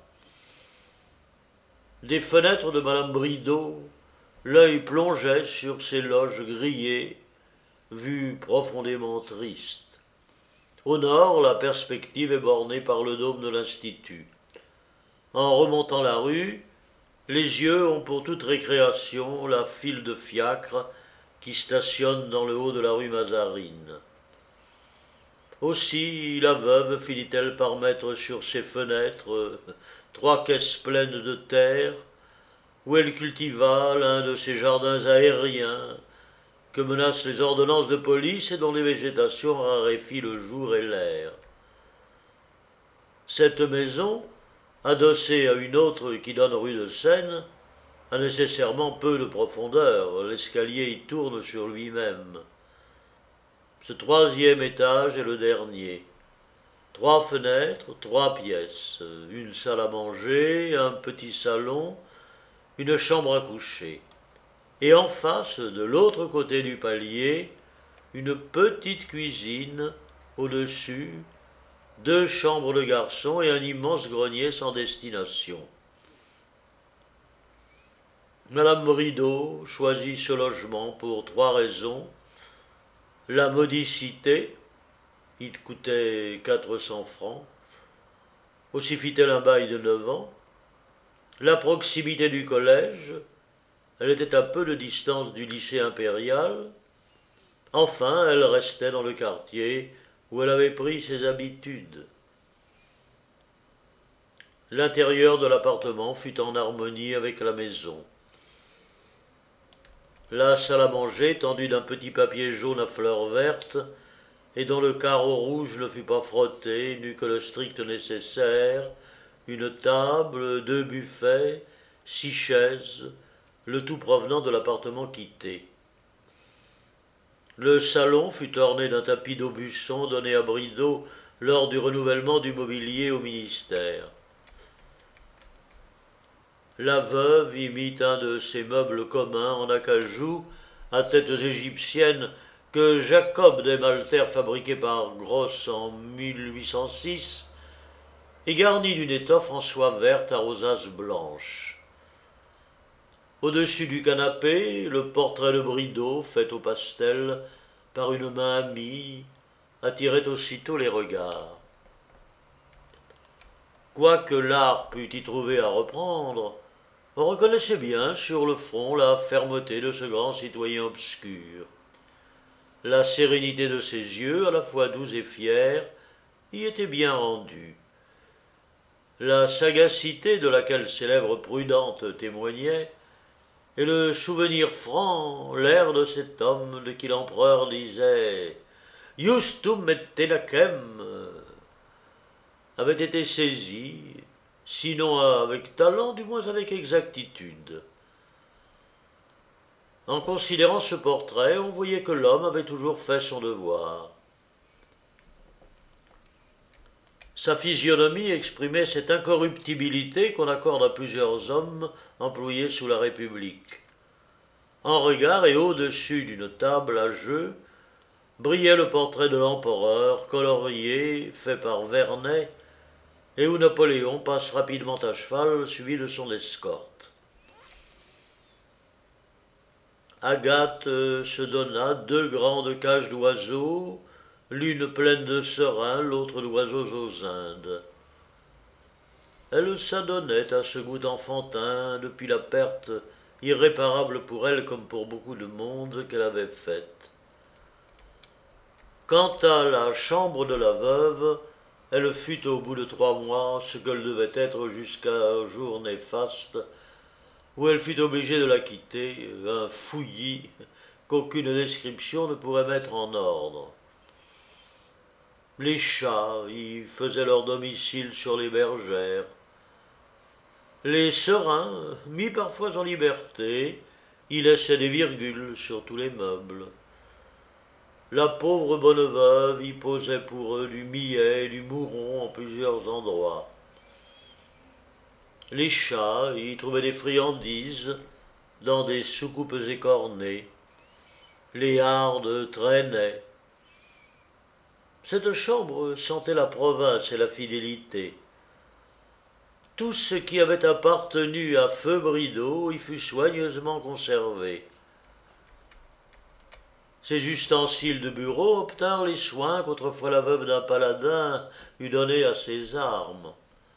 Des fenêtres de Madame Bridau, l'œil plongeait sur ces loges grillées, vue profondément triste. Au nord, la perspective est bornée par le dôme de l'Institut. En remontant la rue, les yeux ont pour toute récréation la file de fiacres qui stationnent dans le haut de la rue Mazarine. Aussi la veuve finit-elle par mettre sur ses fenêtres euh, trois caisses pleines de terre, où elle cultiva l'un de ces jardins aériens que menacent les ordonnances de police et dont les végétations raréfient le jour et l'air. Cette maison, adossée à une autre qui donne rue de Seine, a nécessairement peu de profondeur, l'escalier y tourne sur lui-même. Ce troisième étage est le dernier. Trois fenêtres, trois pièces, une salle à manger, un petit salon, une chambre à coucher. Et en face, de l'autre côté du palier, une petite cuisine, au-dessus, deux chambres de garçon et un immense grenier sans destination. Madame Bridau choisit ce logement pour trois raisons. La modicité, il coûtait quatre cents francs, aussi fit-elle un bail de neuf ans. La proximité du collège, elle était à peu de distance du lycée impérial. Enfin, elle restait dans le quartier où elle avait pris ses habitudes. L'intérieur de l'appartement fut en harmonie avec la maison. La salle à manger, tendue d'un petit papier jaune à fleurs vertes, et dont le carreau rouge ne fut pas frotté, n'eut que le strict nécessaire, une table, deux buffets, six chaises, le tout provenant de l'appartement quitté. Le salon fut orné d'un tapis d'Aubusson donné à Bridau lors du renouvellement du mobilier au ministère. La veuve imite un de ces meubles communs en acajou à têtes égyptiennes que Jacob Desmalter fabriquait par Gross en mille huit cent six et garni d'une étoffe en soie verte à rosaces blanches. Au-dessus du canapé, le portrait de Bridau, fait au pastel par une main amie, attirait aussitôt les regards. Quoique l'art pût y trouver à reprendre, on reconnaissait bien sur le front la fermeté de ce grand citoyen obscur. La sérénité de ses yeux, à la fois doux et fiers, y était bien rendue. La sagacité de laquelle ses lèvres prudentes témoignaient, et le souvenir franc, l'air de cet homme de qui l'empereur disait « Justum et tenacem » avait été saisis, sinon avec talent, du moins avec exactitude. En considérant ce portrait, on voyait que l'homme avait toujours fait son devoir. Sa physionomie exprimait cette incorruptibilité qu'on accorde à plusieurs hommes employés sous la République. En regard et au-dessus d'une table à jeu, brillait le portrait de l'empereur, colorié, fait par Vernet, et où Napoléon passe rapidement à cheval, suivi de son escorte. Agathe se donna deux grandes cages d'oiseaux, l'une pleine de serins, l'autre d'oiseaux aux Indes. Elle s'adonnait à ce goût enfantin depuis la perte irréparable pour elle comme pour beaucoup de monde qu'elle avait faite. Quant à la chambre de la veuve, elle fut au bout de trois mois ce qu'elle devait être jusqu'à un jour néfaste, où elle fut obligée de la quitter, un fouillis qu'aucune description ne pourrait mettre en ordre. Les chats y faisaient leur domicile sur les bergères. Les serins, mis parfois en liberté, y laissaient des virgules sur tous les meubles. La pauvre bonne veuve y posait pour eux du millet et du mouron en plusieurs endroits. Les chats y trouvaient des friandises dans des soucoupes écornées. Les hardes traînaient. Cette chambre sentait la province et la fidélité. Tout ce qui avait appartenu à feu Bridau y fut soigneusement conservé. Ces ustensiles de bureau obtinrent les soins qu'autrefois la veuve d'un paladin eût donnés à ses armes.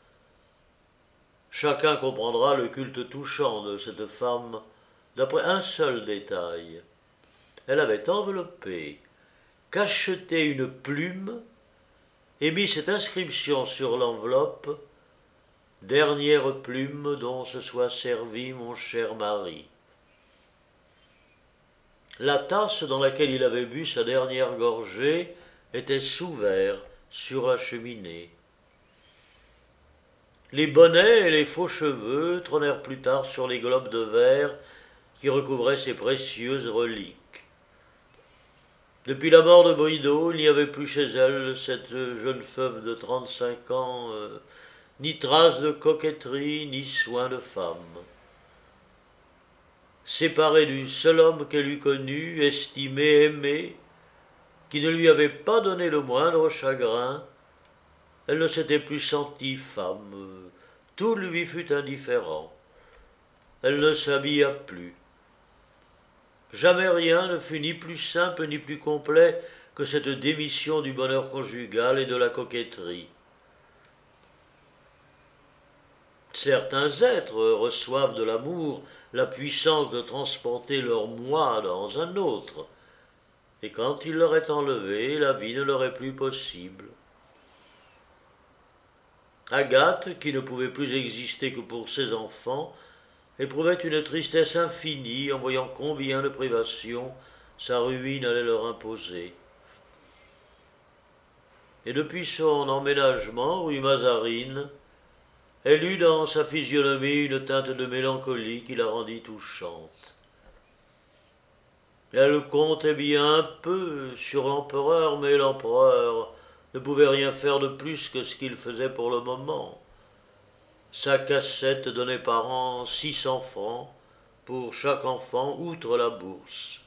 Chacun comprendra le culte touchant de cette femme d'après un seul détail. Elle avait enveloppé, cacheté une plume et mis cette inscription sur l'enveloppe « Dernière plume dont se soit servi mon cher mari ». La tasse dans laquelle il avait bu sa dernière gorgée était sous verre sur la cheminée. Les bonnets et les faux cheveux trônèrent plus tard sur les globes de verre qui recouvraient ces précieuses reliques. Depuis la mort de Bridau, il n'y avait plus chez elle, cette jeune feuve de trente-cinq ans, euh, ni trace de coquetterie, ni soin de femme. Séparée du seul homme qu'elle eût connu, estimé, aimé, qui ne lui avait pas donné le moindre chagrin, Elle ne s'était plus sentie femme, tout lui fut indifférent. Elle ne s'habilla plus. Jamais rien ne fut ni plus simple ni plus complet que cette démission du bonheur conjugal et de la coquetterie. Certains êtres reçoivent de l'amour la puissance de transporter leur moi dans un autre, et quand il leur est enlevé, la vie ne leur est plus possible. Agathe, qui ne pouvait plus exister que pour ses enfants, éprouvait une tristesse infinie en voyant combien de privations sa ruine allait leur imposer. Et depuis son emménagement rue Mazarine, elle eut dans sa physionomie une teinte de mélancolie qui la rendit touchante. Elle comptait bien un peu sur l'empereur, mais l'empereur ne pouvait rien faire de plus que ce qu'il faisait pour le moment. Sa cassette donnait par an six cents francs pour chaque enfant, outre la bourse.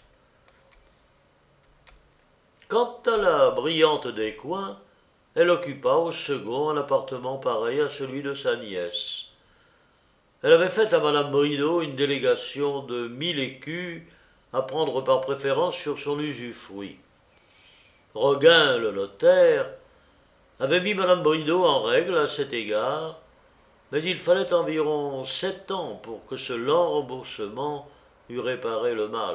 Quant à la brillante Descoings, elle occupa au second un appartement pareil à celui de sa nièce. Elle avait fait à madame Bridau une délégation de mille écus à prendre par préférence sur son usufruit. Roguin, le notaire, avait mis madame Bridau en règle à cet égard, mais il fallait environ sept ans pour que ce lent remboursement eût réparé le mal.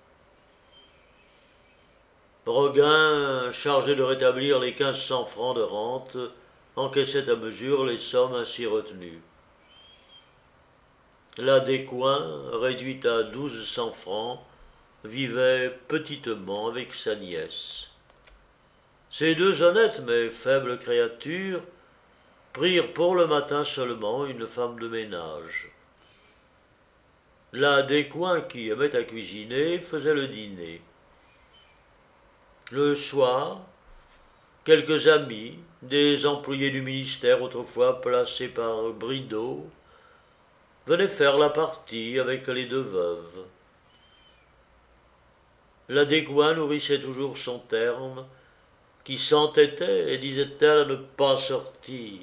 Roguin, chargé de rétablir les quinze cents francs de rente, encaissait à mesure les sommes ainsi retenues. La Descoings, réduite à douze cents francs, vivait petitement avec sa nièce. Ces deux honnêtes mais faibles créatures prirent pour le matin seulement une femme de ménage. La Descoings, qui aimait à cuisiner, faisait le dîner. Le soir, quelques amis, des employés du ministère autrefois placés par Bridau, venaient faire la partie avec les deux veuves. La Descoings nourrissait toujours son terme, qui s'entêtait et disait-elle à ne pas sortir.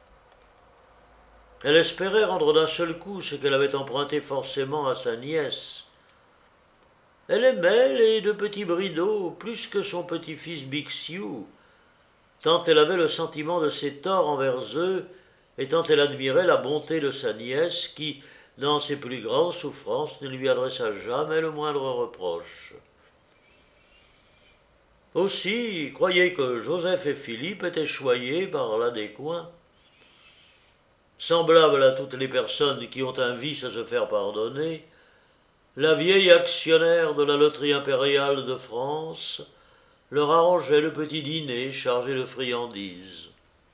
Elle espérait rendre d'un seul coup ce qu'elle avait emprunté forcément à sa nièce. Elle aimait les deux petits Bridau plus que son petit-fils Bixiou, tant elle avait le sentiment de ses torts envers eux, et tant elle admirait la bonté de sa nièce qui, dans ses plus grandes souffrances, ne lui adressa jamais le moindre reproche. Aussi croyez que Joseph et Philippe étaient choyés par la Descoings. Semblable à toutes les personnes qui ont un vice à se faire pardonner, la vieille actionnaire de la loterie impériale de France leur arrangeait le petit dîner chargé de friandises.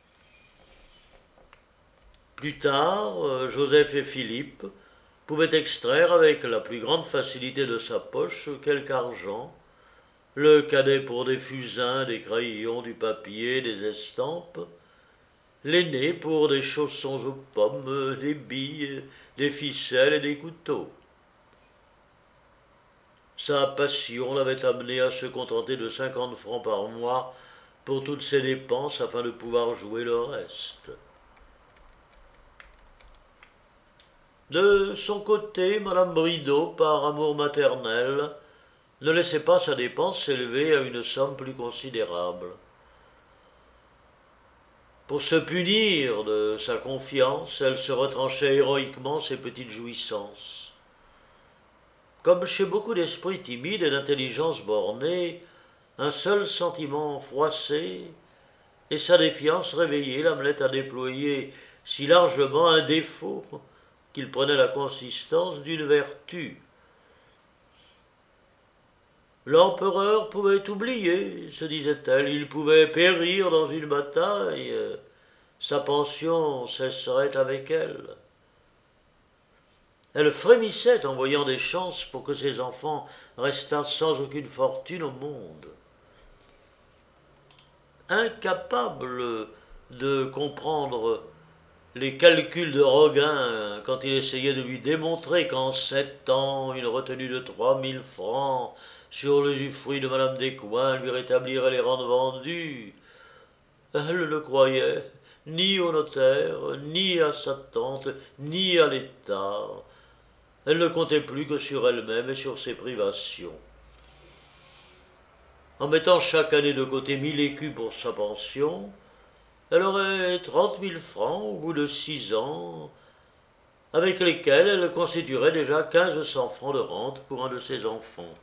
Plus tard, Joseph et Philippe pouvaient extraire avec la plus grande facilité de sa poche quelque argent, le cadet pour des fusains, des crayons, du papier, des estampes, l'aîné pour des chaussons aux pommes, des billes, des ficelles et des couteaux. Sa passion l'avait amené à se contenter de cinquante francs par mois pour toutes ses dépenses afin de pouvoir jouer le reste. De son côté, madame Bridau, par amour maternel, ne laissait pas sa dépense s'élever à une somme plus considérable. Pour se punir de sa confiance, elle se retranchait héroïquement ses petites jouissances. Comme chez beaucoup d'esprits timides et d'intelligence bornée, un seul sentiment froissé et sa défiance réveillée l'amenait à déployer si largement un défaut qu'il prenait la consistance d'une vertu. L'empereur pouvait oublier, se disait-elle, il pouvait périr dans une bataille, sa pension cesserait avec elle. Elle frémissait en voyant des chances pour que ses enfants restassent sans aucune fortune au monde. Incapable de comprendre les calculs de Roguin quand il essayait de lui démontrer qu'en sept ans, une retenue de trois mille francs sur l'usufruit de madame Descoings lui rétablirait les rentes vendues, Elle ne croyait ni au notaire, ni à sa tante, ni à l'État. Elle ne comptait plus que sur elle-même et sur ses privations. En mettant chaque année de côté mille écus pour sa pension, elle aurait trente mille francs au bout de six ans, avec lesquels elle constituerait déjà quinze cents francs de rente pour un de ses enfants.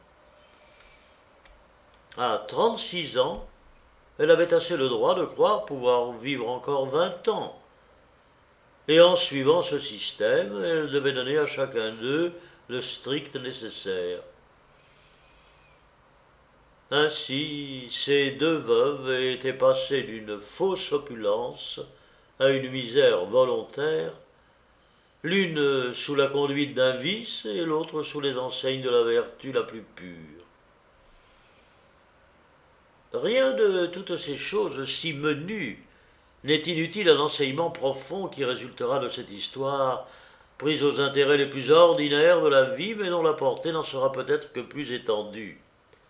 À trente-six ans, elle avait assez le droit de croire pouvoir vivre encore vingt ans. Et en suivant ce système, elle devait donner à chacun d'eux le strict nécessaire. Ainsi, ces deux veuves étaient passées d'une fausse opulence à une misère volontaire, l'une sous la conduite d'un vice et l'autre sous les enseignes de la vertu la plus pure. Rien de toutes ces choses si menues n'est inutile à l'enseignement profond qui résultera de cette histoire, prise aux intérêts les plus ordinaires de la vie, mais dont la portée n'en sera peut-être que plus étendue.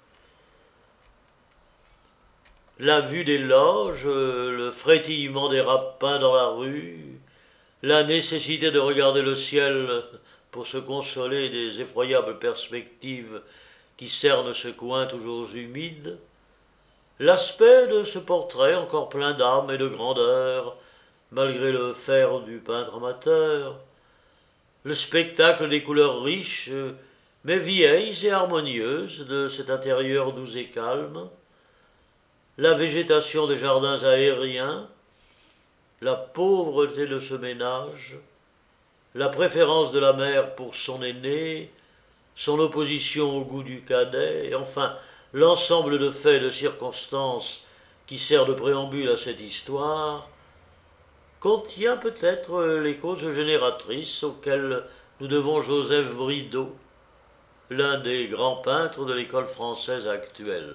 La vue des loges, le frétillement des rapins dans la rue, la nécessité de regarder le ciel pour se consoler des effroyables perspectives qui cernent ce coin toujours humide, l'aspect de ce portrait encore plein d'âme et de grandeur, malgré le faire du peintre amateur, le spectacle des couleurs riches, mais vieilles et harmonieuses de cet intérieur doux et calme, la végétation des jardins aériens, la pauvreté de ce ménage, la préférence de la mère pour son aîné, son opposition au goût du cadet, et enfin l'ensemble de faits et de circonstances qui sert de préambule à cette histoire, contient peut-être les causes génératrices auxquelles nous devons Joseph Bridau, l'un des grands peintres de l'école française actuelle.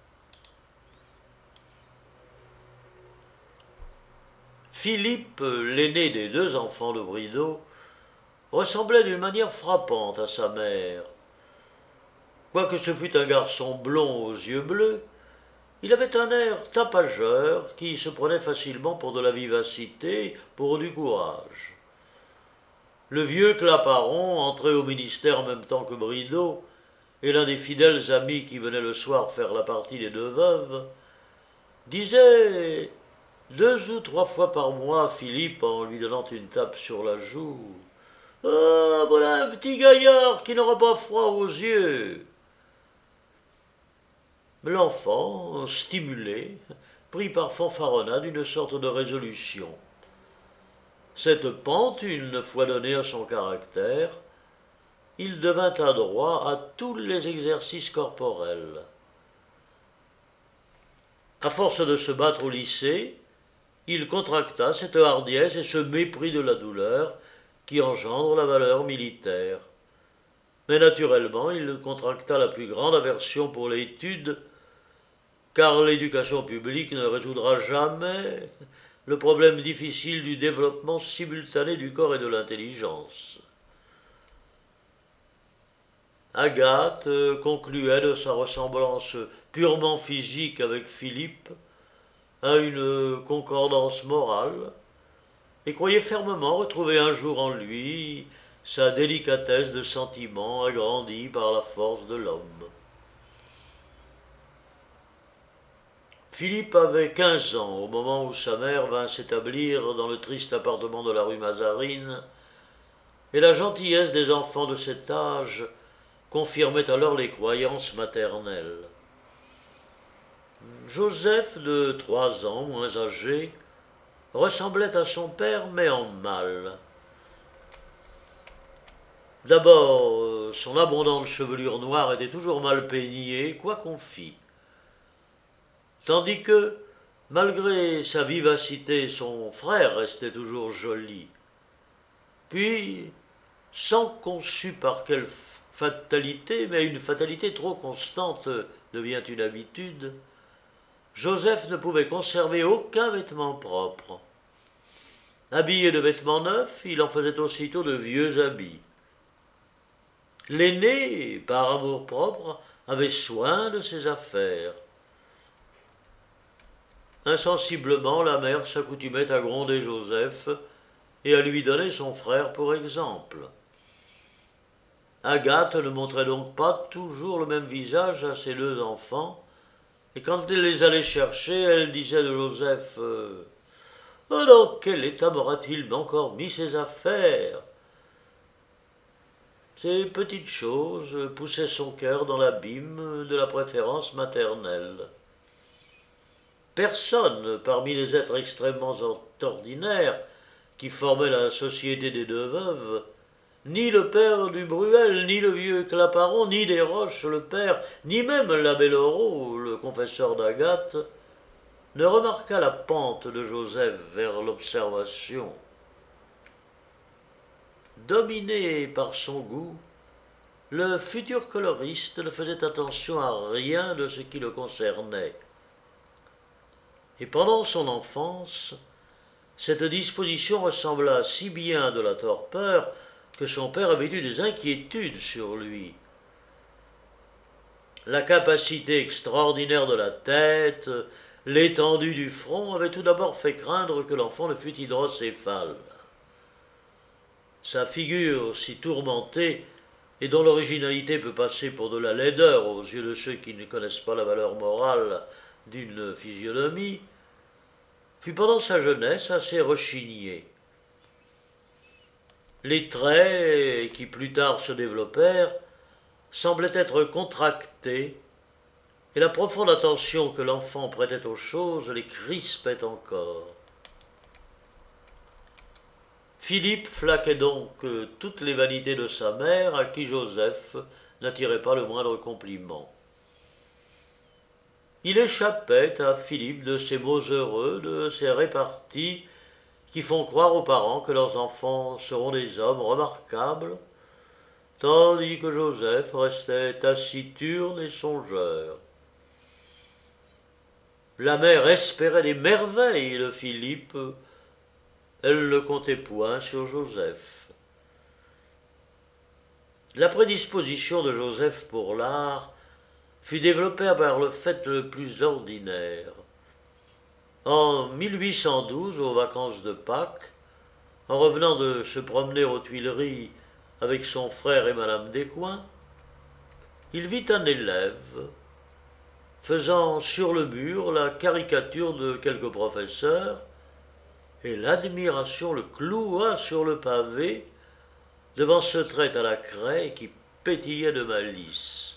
Philippe, l'aîné des deux enfants de Bridau, ressemblait d'une manière frappante à sa mère. Quoique ce fût un garçon blond aux yeux bleus, il avait un air tapageur qui se prenait facilement pour de la vivacité, pour du courage. Le vieux Claparon, entré au ministère en même temps que Bridau, et l'un des fidèles amis qui venait le soir faire la partie des deux veuves, disait deux ou trois fois par mois à Philippe en lui donnant une tape sur la joue. « Ah, voilà un petit gaillard qui n'aura pas froid aux yeux !» L'enfant, stimulé, prit par fanfaronnade une sorte de résolution. Cette pente, une fois donnée à son caractère, il devint adroit à tous les exercices corporels. À force de se battre au lycée, il contracta cette hardiesse et ce mépris de la douleur qui engendre la valeur militaire. Mais naturellement, il contracta la plus grande aversion pour l'étude, car l'éducation publique ne résoudra jamais le problème difficile du développement simultané du corps et de l'intelligence. Agathe concluait de sa ressemblance purement physique avec Philippe à une concordance morale, et croyait fermement retrouver un jour en lui sa délicatesse de sentiment agrandie par la force de l'homme. Philippe avait quinze ans au moment où sa mère vint s'établir dans le triste appartement de la rue Mazarine, et la gentillesse des enfants de cet âge confirmait alors les croyances maternelles. Joseph, de trois ans, moins âgé, ressemblait à son père, mais en mal. D'abord, son abondante chevelure noire était toujours mal peignée, quoi qu'on fît. Tandis que, malgré sa vivacité, son frère restait toujours joli. Puis, sans qu'on sût par quelle fatalité, mais une fatalité trop constante devient une habitude, Joseph ne pouvait conserver aucun vêtement propre. Habillé de vêtements neufs, il en faisait aussitôt de vieux habits. L'aîné, par amour-propre, avait soin de ses affaires. Insensiblement, la mère s'accoutumait à gronder Joseph et à lui donner son frère pour exemple. Agathe ne montrait donc pas toujours le même visage à ses deux enfants, et quand elle les allait chercher, elle disait de Joseph euh, « Oh, dans quel état m'aura-t-il encore mis ses affaires ?» Ces petites choses poussaient son cœur dans l'abîme de la préférence maternelle. Personne, parmi les êtres extrêmement ordinaires qui formaient la société des deux veuves, ni le père du Bruel, ni le vieux Claparon, ni Desroches le père, ni même l'abbé Loraux, le confesseur d'Agathe, ne remarqua la pente de Joseph vers l'observation. Dominé par son goût, le futur coloriste ne faisait attention à rien de ce qui le concernait. Et pendant son enfance, cette disposition ressembla si bien à de la torpeur que son père avait eu des inquiétudes sur lui. La capacité extraordinaire de la tête, l'étendue du front avaient tout d'abord fait craindre que l'enfant ne fût hydrocéphale. Sa figure si tourmentée, et dont l'originalité peut passer pour de la laideur aux yeux de ceux qui ne connaissent pas la valeur morale d'une physionomie, fut pendant sa jeunesse assez rechignée. Les traits, qui plus tard se développèrent, semblaient être contractés, et la profonde attention que l'enfant prêtait aux choses les crispait encore. Philippe flaquait donc toutes les vanités de sa mère, à qui Joseph n'attirait pas le moindre compliment. Il échappait à Philippe de ces mots heureux, de ces réparties qui font croire aux parents que leurs enfants seront des hommes remarquables, tandis que Joseph restait taciturne et songeur. La mère espérait des merveilles de Philippe, elle ne comptait point sur Joseph. La prédisposition de Joseph pour l'art fut développée par le fait le plus ordinaire. En mille huit cent douze, aux vacances de Pâques, en revenant de se promener aux Tuileries avec son frère et madame Descoings, il vit un élève faisant sur le mur la caricature de quelques professeurs, et l'admiration le cloua sur le pavé devant ce trait à la craie qui pétillait de malice.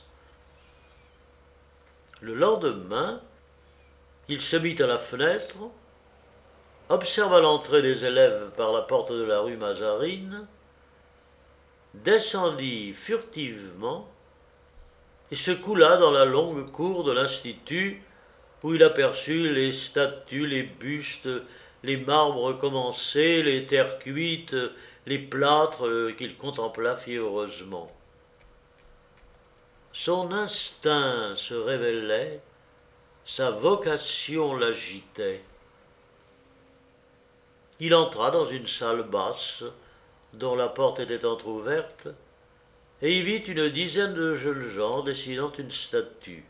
Le lendemain, il se mit à la fenêtre, observa l'entrée des élèves par la porte de la rue Mazarine, descendit furtivement et se coula dans la longue cour de l'Institut où il aperçut les statues, les bustes, les marbres commencés, les terres cuites, les plâtres qu'il contempla fiévreusement. Son instinct se révélait, sa vocation l'agitait. Il entra dans une salle basse, dont la porte était entr'ouverte, et y vit une dizaine de jeunes gens dessinant une statue.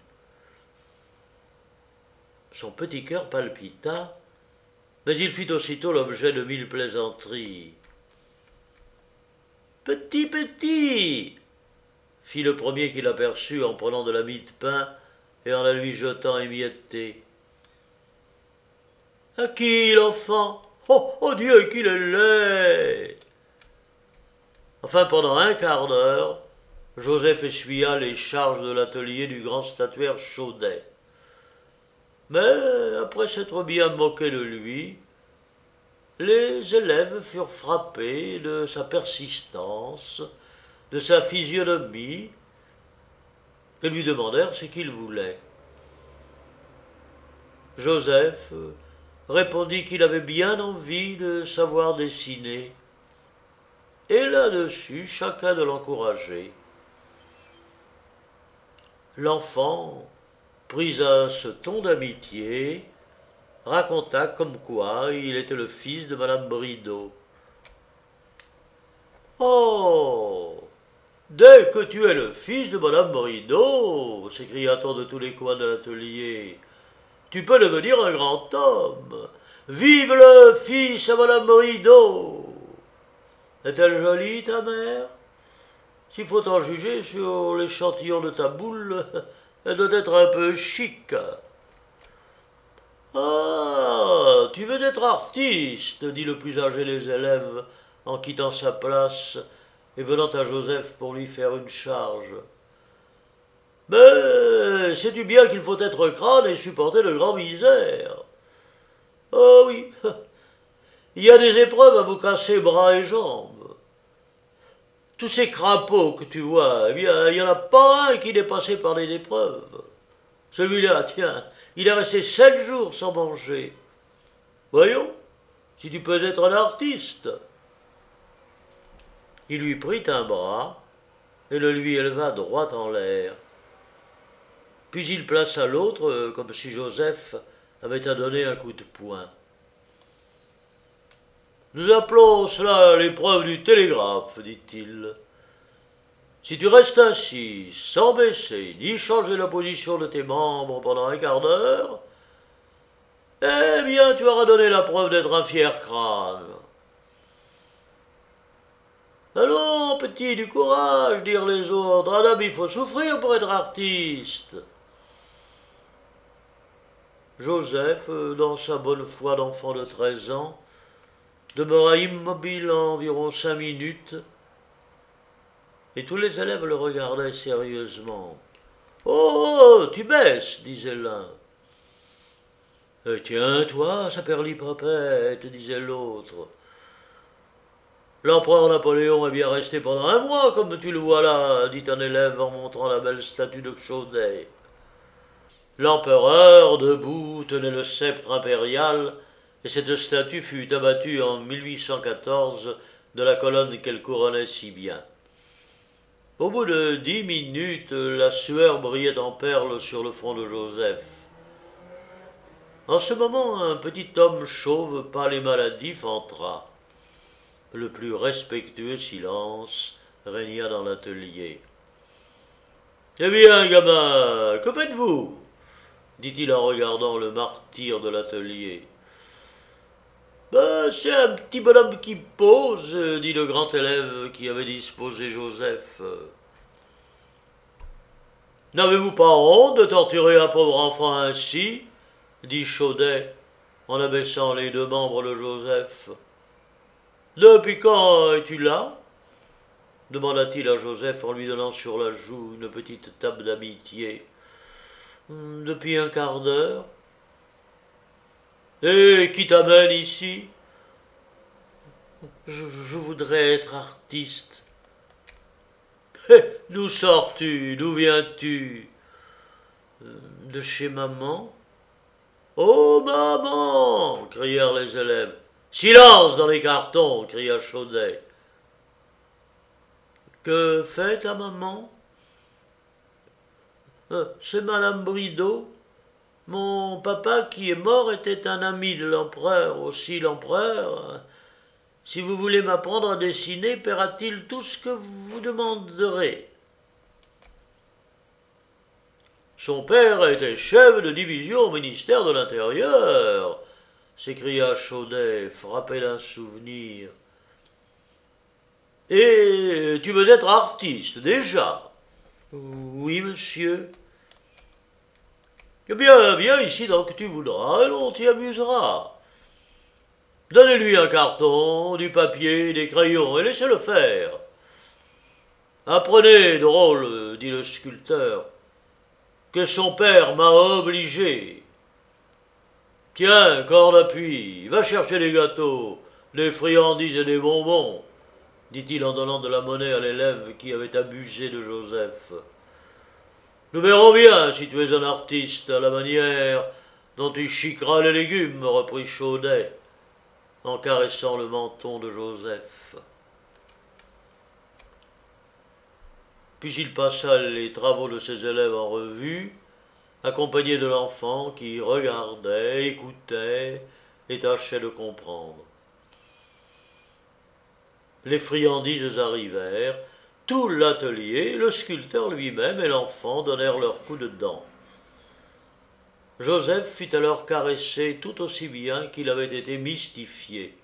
Son petit cœur palpita, mais il fit aussitôt l'objet de mille plaisanteries. « Petit, petit !» fit le premier qu'il aperçut en prenant de la mie de pain et en la lui jetant émiettée. « À qui, l'enfant ? Oh, oh Dieu, qu'il est laid !» Enfin, pendant un quart d'heure, Joseph essuya les charges de l'atelier du grand statuaire Chaudet. Mais, après s'être bien moqué de lui, les élèves furent frappés de sa persistance, de sa physionomie, et lui demandèrent ce qu'il voulait. Joseph répondit qu'il avait bien envie de savoir dessiner, et là-dessus chacun de l'encourager. L'enfant, pris à ce ton d'amitié, raconta comme quoi il était le fils de madame Bridau. « Oh, dès que tu es le fils de madame Bridau, s'écria-t-on de tous les coins de l'atelier, tu peux devenir un grand homme. Vive le fils à Madame Bridau. Est-elle jolie, ta mère? S'il faut en juger sur l'échantillon de ta boule, elle doit être un peu chic. Ah, tu veux être artiste, dit le plus âgé des élèves en quittant sa place et venant à Joseph pour lui faire une charge. Mais sais-tu bien qu'il faut être crâne et supporter de grandes misères? Oh oui, il y a des épreuves à vous casser bras et jambes. Tous ces crapauds que tu vois, eh bien, il n'y en a pas un qui n'est passé par des épreuves. Celui-là, tiens, il est resté sept jours sans manger. Voyons, si tu peux être un artiste. Il lui prit un bras et le lui éleva droit en l'air. Puis il plaça l'autre comme si Joseph avait à donner un coup de poing. Nous appelons cela l'épreuve du télégraphe, dit-il. Si tu restes assis, sans baisser, ni changer la position de tes membres pendant un quart d'heure, eh bien, tu auras donné la preuve d'être un fier crâne. Allons, petit, du courage, dirent les autres. Un homme, il faut souffrir pour être artiste. Joseph, dans sa bonne foi d'enfant de treize ans, demeura immobile environ cinq minutes, et tous les élèves le regardaient sérieusement. « Oh, tu baisses, disait l'un. Eh, « Tiens, toi, saperlipopette, disait l'autre. L'empereur Napoléon est bien resté pendant un mois, comme tu le vois là, dit un élève en montrant la belle statue de Chaudet. L'empereur, debout, tenait le sceptre impérial, et cette statue fut abattue en mille huit cent quatorze de la colonne qu'elle couronnait si bien. Au bout de dix minutes, la sueur brillait en perles sur le front de Joseph. En ce moment, un petit homme chauve, pâle et maladif, entra. Le plus respectueux silence régna dans l'atelier. « Eh bien, gamin, que faites-vous » dit-il en regardant le martyr de l'atelier. Ben, c'est un petit bonhomme qui pose, dit le grand élève qui avait disposé Joseph. N'avez-vous pas honte de torturer un pauvre enfant ainsi, dit Chaudet en abaissant les deux membres de Joseph. Depuis quand es-tu là demanda-t-il à Joseph en lui donnant sur la joue une petite tape d'amitié. Depuis un quart d'heure. Et qui t'amène ici? je, je voudrais être artiste. D'où sors-tu? D'où viens-tu? De chez maman. Oh, maman! Crièrent les élèves. Silence dans les cartons! Cria Chaudet. Que fait ta maman? euh, C'est Madame Bridau. Mon papa qui est mort était un ami de l'empereur. Aussi l'empereur, si vous voulez m'apprendre à dessiner, paiera-t-il tout ce que vous demanderez. Son père était chef de division au ministère de l'Intérieur, s'écria Chaudet, frappé d'un souvenir. Et tu veux être artiste, déjà? Oui, monsieur. Eh bien, viens ici tant que tu voudras, et l'on t'y amusera. Donnez-lui un carton, du papier, des crayons, et laissez-le faire. Apprenez, drôle, dit le sculpteur, que son père m'a obligé. Tiens, corps d'appui, va chercher des gâteaux, des friandises et des bonbons, dit-il en donnant de la monnaie à l'élève qui avait abusé de Joseph. Nous verrons bien si tu es un artiste à la manière dont tu chiqueras les légumes, reprit Chaudet, en caressant le menton de Joseph. Puis il passa les travaux de ses élèves en revue, accompagné de l'enfant qui regardait, écoutait et tâchait de comprendre. Les friandises arrivèrent, tout l'atelier, le sculpteur lui-même et l'enfant donnèrent leur coup de dent. Joseph fut alors caressé tout aussi bien qu'il avait été mystifié.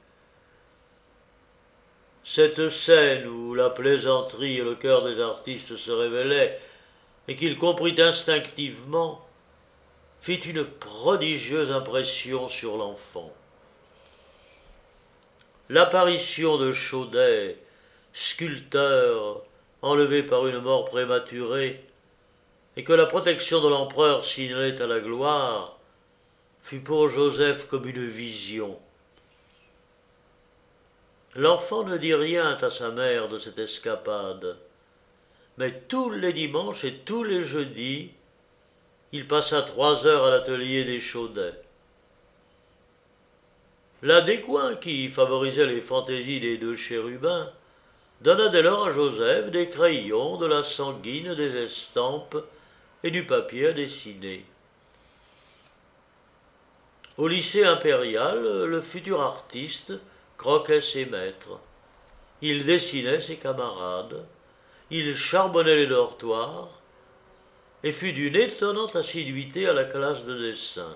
Cette scène où la plaisanterie et le cœur des artistes se révélaient et qu'il comprit instinctivement fit une prodigieuse impression sur l'enfant. L'apparition de Chaudet, sculpteur enlevé par une mort prématurée, et que la protection de l'empereur signalait à la gloire, fut pour Joseph comme une vision. L'enfant ne dit rien à sa mère de cette escapade, mais tous les dimanches et tous les jeudis, il passa trois heures à l'atelier des Chaudets. La Descoings, qui favorisait les fantaisies des deux chérubins, donna dès lors à Joseph des crayons, de la sanguine, des estampes et du papier à dessiner. Au lycée impérial, le futur artiste croquait ses maîtres. Il dessinait ses camarades, il charbonnait les dortoirs et fut d'une étonnante assiduité à la classe de dessin.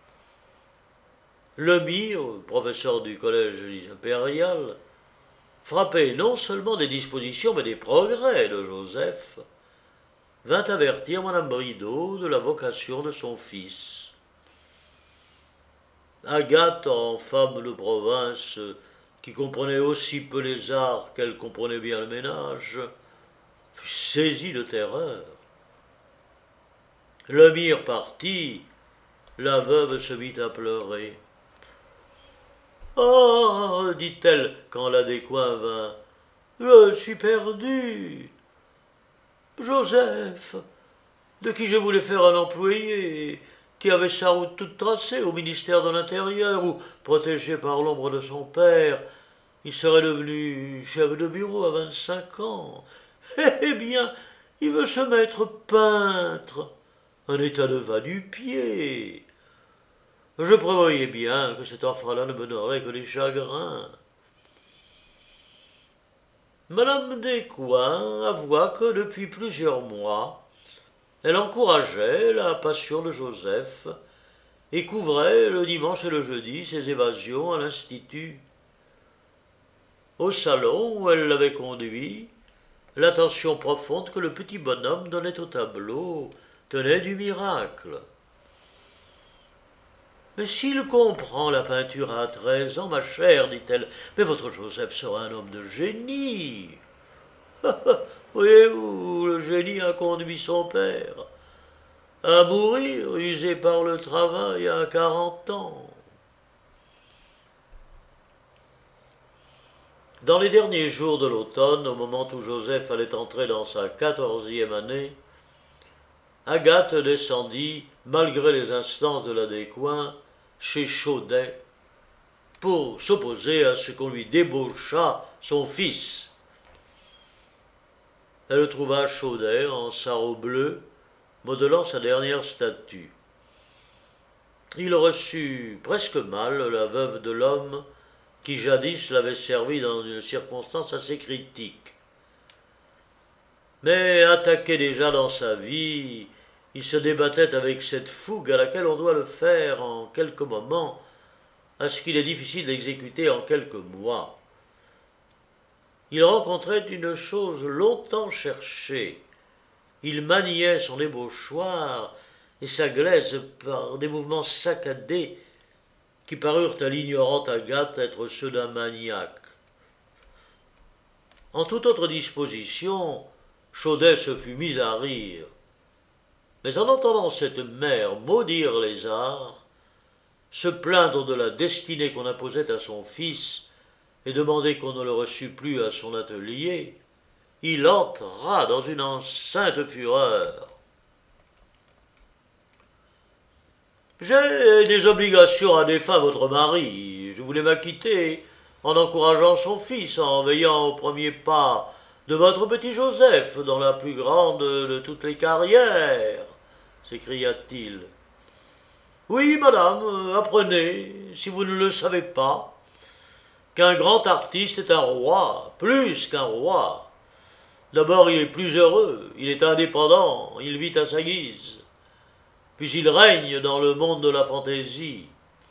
Lemire, professeur du collège impérial, frappé non seulement des dispositions mais des progrès de Joseph, vint avertir Madame Bridau de la vocation de son fils. Agathe, en femme de province, qui comprenait aussi peu les arts qu'elle comprenait bien le ménage, fut saisie de terreur. Lemire parti, la veuve se mit à pleurer. « Ah !» dit-elle quand la Descoings vint, « je suis perdue. Joseph, de qui je voulais faire un employé, qui avait sa route toute tracée au ministère de l'Intérieur, où, protégé par l'ombre de son père, il serait devenu chef de bureau à vingt-cinq ans. Eh bien, il veut se mettre peintre, un état de va-du-pied. Je prévoyais bien que cet enfant-là ne me donnerait que des chagrins. » Madame Descoings avoua que depuis plusieurs mois, elle encourageait la passion de Joseph et couvrait le dimanche et le jeudi ses évasions à l'Institut. Au salon où elle l'avait conduit, l'attention profonde que le petit bonhomme donnait au tableau tenait du miracle. « Mais s'il comprend la peinture à treize ans, ma chère, dit-elle, mais votre Joseph sera un homme de génie. Voyez-vous, le génie a conduit son père à mourir, usé par le travail à quarante ans. » Dans les derniers jours de l'automne, au moment où Joseph allait entrer dans sa quatorzième année, Agathe descendit, malgré les instances de la Descoings, chez Chaudet, pour s'opposer à ce qu'on lui débauchât son fils. Elle trouva Chaudet en sarrau bleu, modelant sa dernière statue. Il reçut presque mal la veuve de l'homme qui jadis l'avait servi dans une circonstance assez critique. Mais attaqué déjà dans sa vie, il se débattait avec cette fougue à laquelle on doit le faire en quelques moments, à ce qu'il est difficile d'exécuter en quelques mois. Il rencontrait une chose longtemps cherchée. Il maniait son ébauchoir et sa glaise par des mouvements saccadés qui parurent à l'ignorante Agathe être ceux d'un maniaque. En toute autre disposition, Chaudet se fut mis à rire. Mais en entendant cette mère maudire les arts, se plaindre de la destinée qu'on imposait à son fils et demander qu'on ne le reçût plus à son atelier, il entra dans une enceinte fureur. « J'ai des obligations à défunt votre mari. Je voulais m'acquitter en encourageant son fils, en veillant au premier pas de votre petit Joseph dans la plus grande de toutes les carrières, » s'écria-t-il. « Oui, madame, apprenez, si vous ne le savez pas, qu'un grand artiste est un roi, plus qu'un roi. D'abord, il est plus heureux, il est indépendant, il vit à sa guise. puis il règne dans le monde de la fantaisie.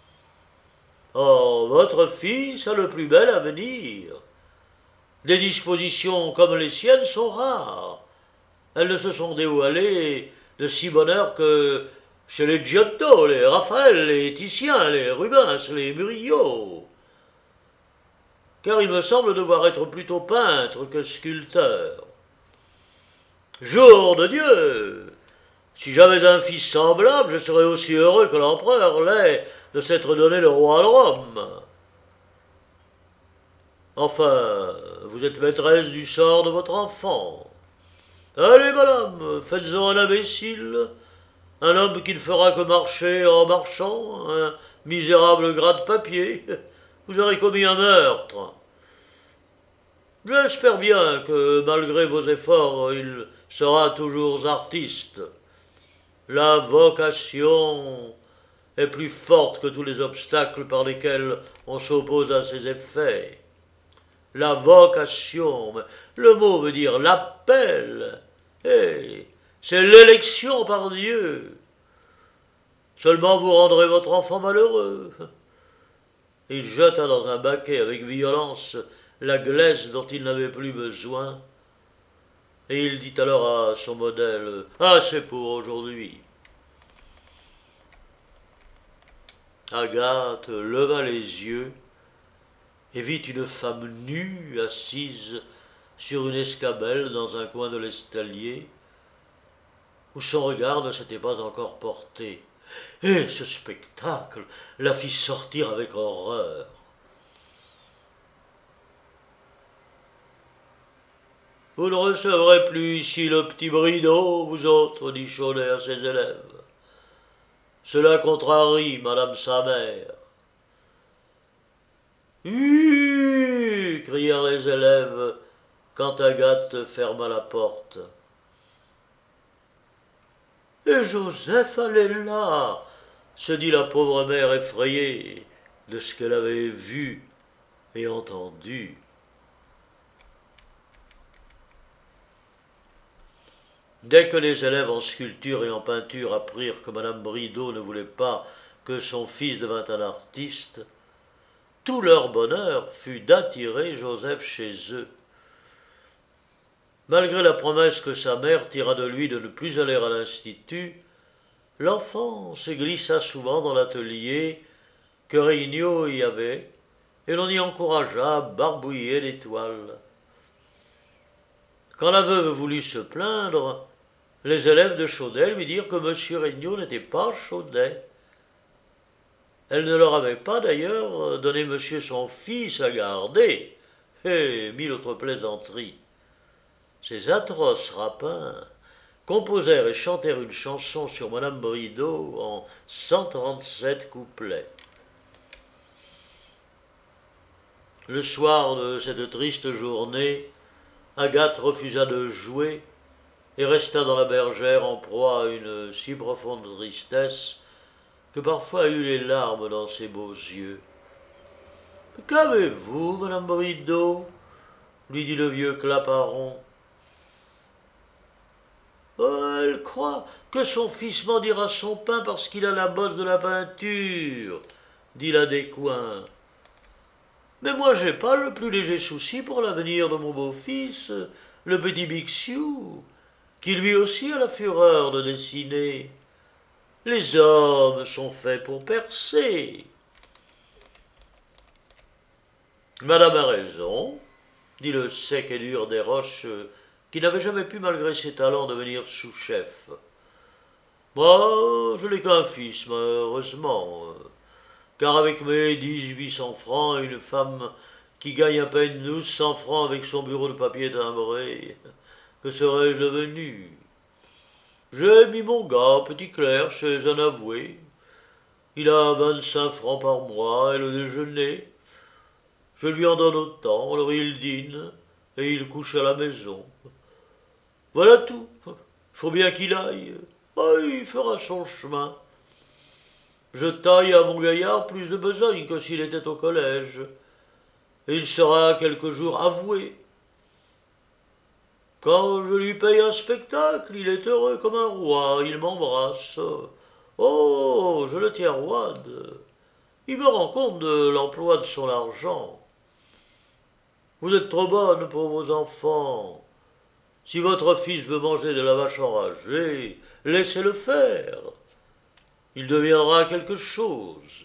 Or, votre fils a le plus bel avenir. Des dispositions comme les siennes sont rares. Elles ne se sont dévoilées de si bonne heure que chez les Giotto, les Raphaël, les Titien, les Rubens, les Murillo. Car il me semble devoir être plutôt peintre que sculpteur. Jour de Dieu! Si j'avais un fils semblable, je serais aussi heureux que l'empereur l'est de s'être donné le roi de Rome. Enfin, vous êtes maîtresse du sort de votre enfant. Allez, madame, faites-en un imbécile, un homme qui ne fera que marcher en marchant, un misérable gras de papier. Vous aurez commis un meurtre. J'espère bien que, malgré vos efforts, il sera toujours artiste. La vocation est plus forte que tous les obstacles par lesquels on s'oppose à ses effets. La vocation, le mot veut dire l'appel. Eh, c'est l'élection par Dieu. Seulement vous rendrez votre enfant malheureux. Il jeta dans un baquet avec violence la glaise dont il n'avait plus besoin, et il dit alors à son modèle « Ah, c'est pour aujourd'hui ». Agathe leva les yeux et vit une femme nue assise sur une escabelle dans un coin de l'escalier où son regard ne s'était pas encore porté. Et ce spectacle la fit sortir avec horreur. « Vous ne recevrez plus ici le petit Bridau, vous autres, dit Chaudet à ses élèves. Cela contrarie madame sa mère. »« Hue » crièrent les élèves quand Agathe ferma la porte. « Et Joseph allait là !» se dit la pauvre mère effrayée de ce qu'elle avait vu et entendu. Dès que les élèves en sculpture et en peinture apprirent que madame Bridau ne voulait pas que son fils devînt un artiste, tout leur bonheur fut d'attirer Joseph chez eux. Malgré la promesse que sa mère tira de lui de ne plus aller à l'institut, l'enfant se glissa souvent dans l'atelier que Regnault y avait, et l'on y encouragea à barbouiller les toiles. Quand la veuve voulut se plaindre, les élèves de Chaudet lui dirent que M. Regnault n'était pas Chaudet. Elle ne leur avait pas d'ailleurs donné monsieur son fils à garder, et mille autres plaisanteries. Ces atroces rapins composèrent et chantèrent une chanson sur madame Bridau en cent trente-sept couplets. Le soir de cette triste journée, Agathe refusa de jouer et resta dans la bergère en proie à une si profonde tristesse que parfois elle eut les larmes dans ses beaux yeux. « Qu'avez-vous, madame Bridau ?» lui dit le vieux Claparon. « Oh, elle croit que son fils mendiera son pain parce qu'il a la bosse de la peinture, » dit la Descoings. « Mais moi j'ai pas le plus léger souci pour l'avenir de mon beau-fils, le petit Bixiou, qui lui aussi a la fureur de dessiner. Les hommes sont faits pour percer. » « Madame a raison, » dit le sec et dur Desroches, qui n'avait jamais pu, malgré ses talents, devenir sous-chef. « Moi, je n'ai qu'un fils, malheureusement, car avec mes dix-huit cents francs, une femme qui gagne à peine douze cents francs avec son bureau de papier timbré, que serais-je devenu? J'ai mis mon gars, petit clerc, chez un avoué. Il a vingt-cinq francs par mois et le déjeuner. Je lui en donne autant, alors il dîne et il couche à la maison. Voilà tout. Il faut bien qu'il aille. Oh, il fera son chemin. Je taille à mon gaillard plus de besogne que s'il était au collège. Et il sera quelque jour avoué. Quand je lui paye un spectacle, il est heureux comme un roi, il m'embrasse. Oh, je le tiens roide. Il me rend compte de l'emploi de son argent. Vous êtes trop bonne pour vos enfants. Si votre fils veut manger de la vache enragée, laissez-le faire. Il deviendra quelque chose.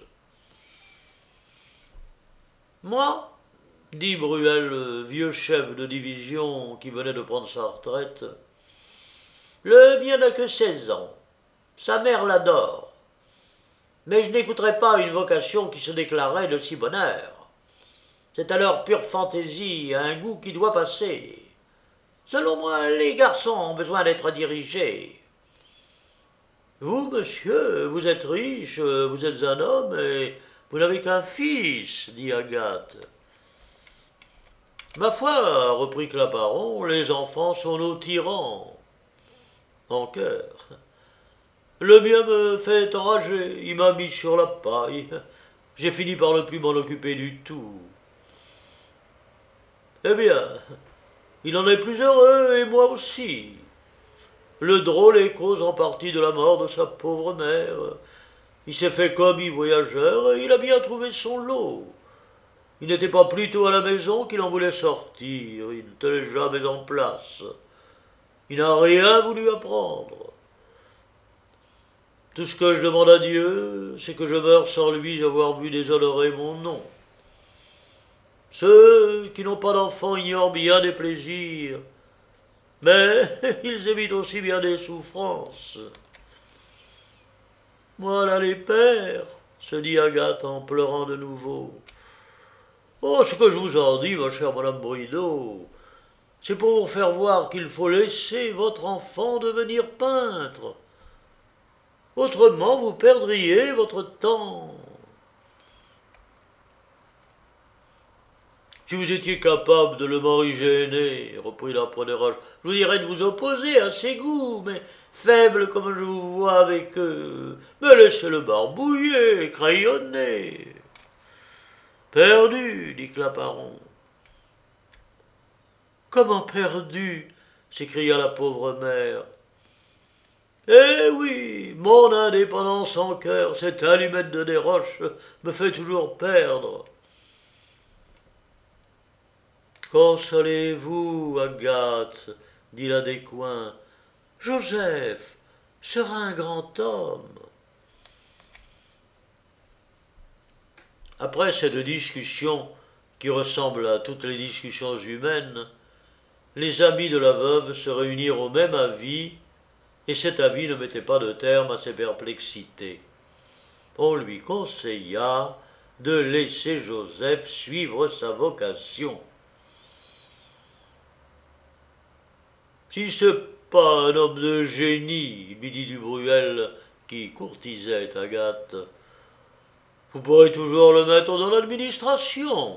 Moi, dit Bruel, vieux chef de division qui venait de prendre sa retraite, le mien n'a que seize ans. Sa mère l'adore. Mais je n'écouterai pas une vocation qui se déclarait de si bonne heure. C'est alors pure fantaisie, un goût qui doit passer. Selon moi, les garçons ont besoin d'être dirigés. Vous, monsieur, vous êtes riche, vous êtes un homme, et vous n'avez qu'un fils, dit Agathe. Ma foi, reprit Claparon, les enfants sont nos tyrans. En cœur. Le mien me fait enrager, il m'a mis sur la paille. J'ai fini par ne plus m'en occuper du tout. Eh bien, il en est plus heureux, et moi aussi. Le drôle est cause en partie de la mort de sa pauvre mère. Il s'est fait commis voyageur, et il a bien trouvé son lot. Il n'était pas plus tôt à la maison qu'il en voulait sortir, il ne tenait jamais en place. Il n'a rien voulu apprendre. Tout ce que je demande à Dieu, c'est que je meure sans lui avoir vu déshonorer mon nom. Ceux qui n'ont pas d'enfants ignorent bien des plaisirs, mais ils évitent aussi bien des souffrances. Voilà les pères, se dit Agathe en pleurant de nouveau. Oh, ce que je vous en dis, ma chère madame Bridau, c'est pour vous faire voir qu'il faut laisser votre enfant devenir peintre. Autrement, vous perdriez votre temps. Si vous étiez capable de le morigéner, reprit l'appreneur, je vous dirais de vous opposer à ses goûts, mais faible comme je vous vois avec eux, me laissez-le barbouiller, crayonner. Perdu, dit Claparon. Comment perdu s'écria la pauvre mère. Eh oui, mon indépendance en cœur, cette allumette de Desroches me fait toujours perdre. Consolez-vous, Agathe, dit la Descoings. Joseph sera un grand homme. Après cette discussion, qui ressemble à toutes les discussions humaines, les amis de la veuve se réunirent au même avis, et cet avis ne mettait pas de terme à ses perplexités. On lui conseilla de laisser Joseph suivre sa vocation. Si c'est pas un homme de génie, lui dit Dubruel, qui courtisait Agathe, vous pourrez toujours le mettre dans l'administration.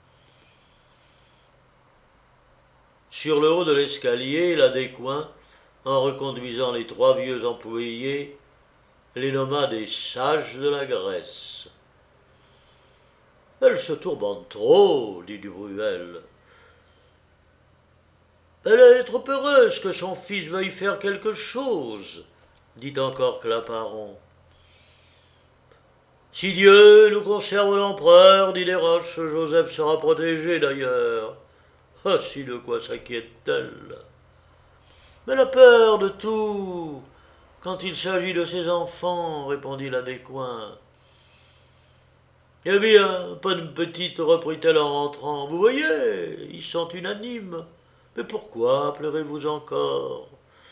Sur le haut de l'escalier, la Descoings, en reconduisant les trois vieux employés, les nomma des sages de la Grèce. Elle se tourmente trop, dit Dubruel. Elle est trop heureuse que son fils veuille faire quelque chose, dit encore Claparon. Si Dieu nous conserve l'empereur, dit Desroches, Joseph sera protégé d'ailleurs. Ah, si de quoi s'inquiète-t-elle? Mais la peur de tout, quand il s'agit de ses enfants, répondit la Descoings. Eh bien, bonne petite, reprit-elle en rentrant, vous voyez, ils sont unanimes. Mais pourquoi pleurez-vous encore?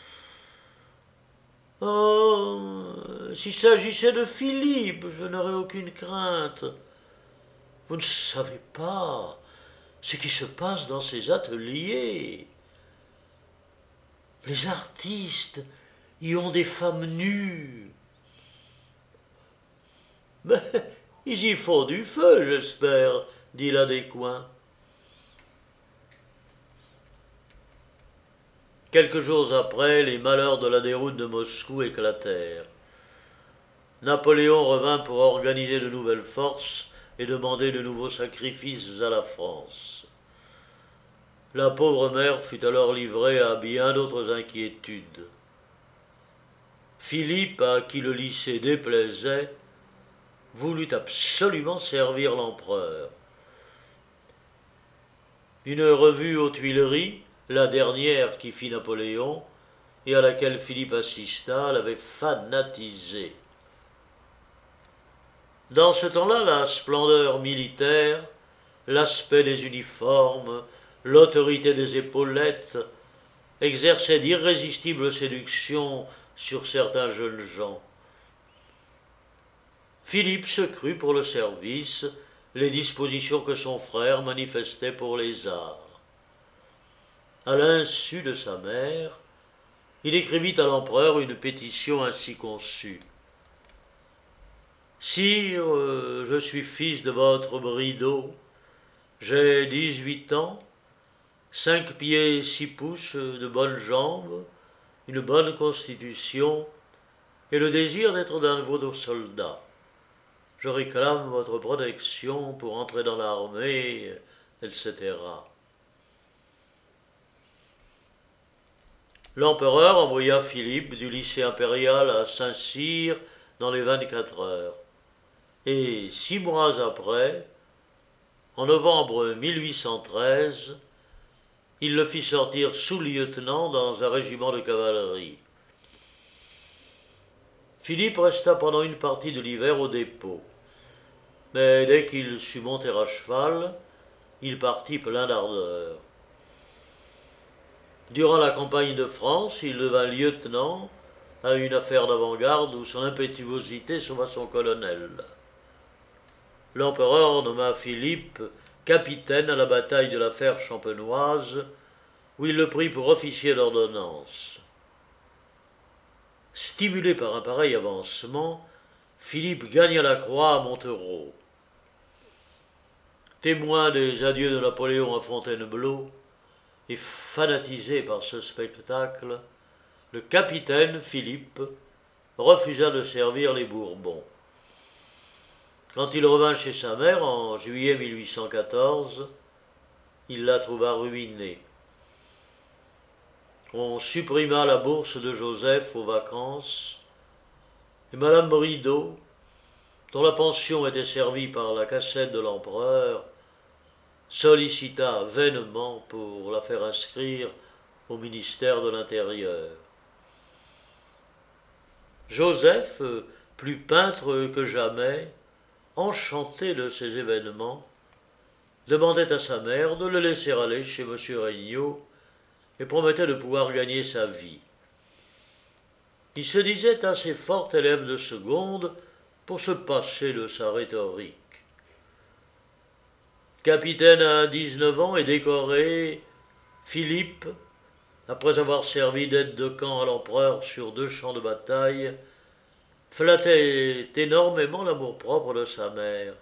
Oh, s'il s'agissait de Philippe, je n'aurais aucune crainte. Vous ne savez pas ce qui se passe dans ces ateliers. Les artistes y ont des femmes nues. Mais ils y font du feu, j'espère, dit la Descoings. Quelques jours après, les malheurs de la déroute de Moscou éclatèrent. Napoléon revint pour organiser de nouvelles forces et demander de nouveaux sacrifices à la France. La pauvre mère fut alors livrée à bien d'autres inquiétudes. Philippe, à qui le lycée déplaisait, voulut absolument servir l'empereur. Une revue aux Tuileries, la dernière qui fit Napoléon, et à laquelle Philippe assista, l'avait fanatisé. Dans ce temps-là, la splendeur militaire, l'aspect des uniformes, l'autorité des épaulettes exerçaient d'irrésistibles séductions sur certains jeunes gens. Philippe se crut pour le service les dispositions que son frère manifestait pour les arts. À l'insu de sa mère, il écrivit à l'empereur une pétition ainsi conçue. « Sire, euh, je suis fils de votre Brideau, j'ai dix-huit ans, cinq pieds six pouces de bonnes jambes, une bonne constitution et le désir d'être d'un nouveau soldat. Je réclame votre protection pour entrer dans l'armée, et cetera » L'empereur envoya Philippe du lycée impérial à Saint-Cyr dans les vingt-quatre heures. Et six mois après, en novembre mille huit cent treize, il le fit sortir sous-lieutenant dans un régiment de cavalerie. Philippe resta pendant une partie de l'hiver au dépôt, mais dès qu'il sut monter à cheval, il partit plein d'ardeur. Durant la campagne de France, il devint lieutenant à une affaire d'avant-garde où son impétuosité sauva son colonel. L'empereur nomma Philippe capitaine à la bataille de la Fère champenoise, où il le prit pour officier d'ordonnance. Stimulé par un pareil avancement, Philippe gagna la croix à Montereau. Témoin des adieux de Napoléon à Fontainebleau, et fanatisé par ce spectacle, le capitaine Philippe refusa de servir les Bourbons. Quand il revint chez sa mère en juillet mille huit cent quatorze, il la trouva ruinée. On supprima la bourse de Joseph aux vacances, et Madame Brideau, dont la pension était servie par la cassette de l'empereur, sollicita vainement pour la faire inscrire au ministère de l'Intérieur. Joseph, plus peintre que jamais, enchanté de ces événements, demandait à sa mère de le laisser aller chez M. Regnault et promettait de pouvoir gagner sa vie. Il se disait assez fort élève de seconde pour se passer de sa rhétorique. Capitaine à dix-neuf ans et décoré, Philippe, après avoir servi d'aide de camp à l'empereur sur deux champs de bataille, flattait énormément l'amour-propre de sa mère.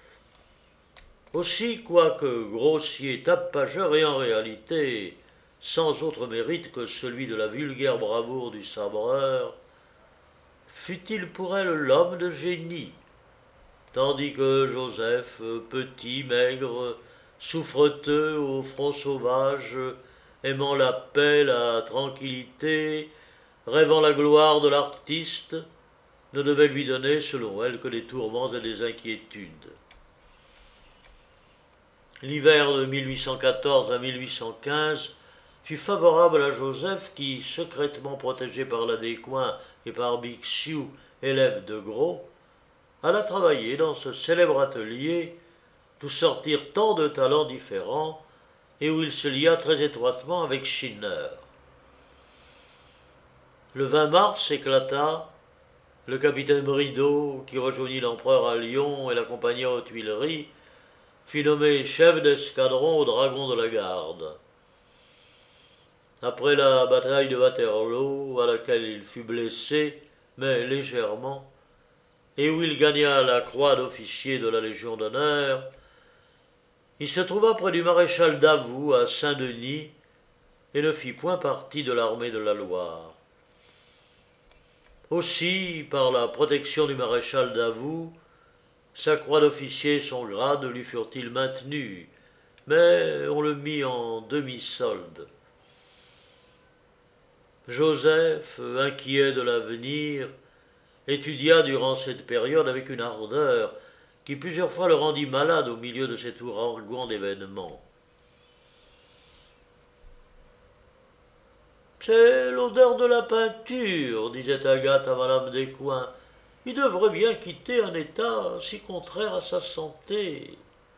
Aussi, quoique grossier, tapageur et en réalité sans autre mérite que celui de la vulgaire bravoure du sabreur, fut-il pour elle l'homme de génie, tandis que Joseph, petit, maigre, souffreteux, au front sauvage, aimant la paix, la tranquillité, rêvant la gloire de l'artiste, ne devait lui donner, selon elle, que des tourments et des inquiétudes. L'hiver de mille huit cent quatorze à mille huit cent quinze fut favorable à Joseph qui, secrètement protégé par la Descoings et par Bixiou, élève de Gros, alla travailler dans ce célèbre atelier d'où sortirent tant de talents différents et où il se lia très étroitement avec Schindler. Le vingt mars éclata, le capitaine Brideau, qui rejoignit l'empereur à Lyon et l'accompagna aux Tuileries, fut nommé chef d'escadron aux dragons de la garde. Après la bataille de Waterloo, à laquelle il fut blessé, mais légèrement, et où il gagna la croix d'officier de la Légion d'honneur, il se trouva près du maréchal Davout à Saint-Denis et ne fit point partie de l'armée de la Loire. Aussi, par la protection du maréchal Davout, sa croix d'officier et son grade lui furent-ils maintenus, mais on le mit en demi-solde. Joseph, inquiet de l'avenir, étudia durant cette période avec une ardeur qui plusieurs fois le rendit malade au milieu de cet ouragan d'événements. C'est l'odeur de la peinture, disait Agathe à Madame Descoings. Il devrait bien quitter un état si contraire à sa santé.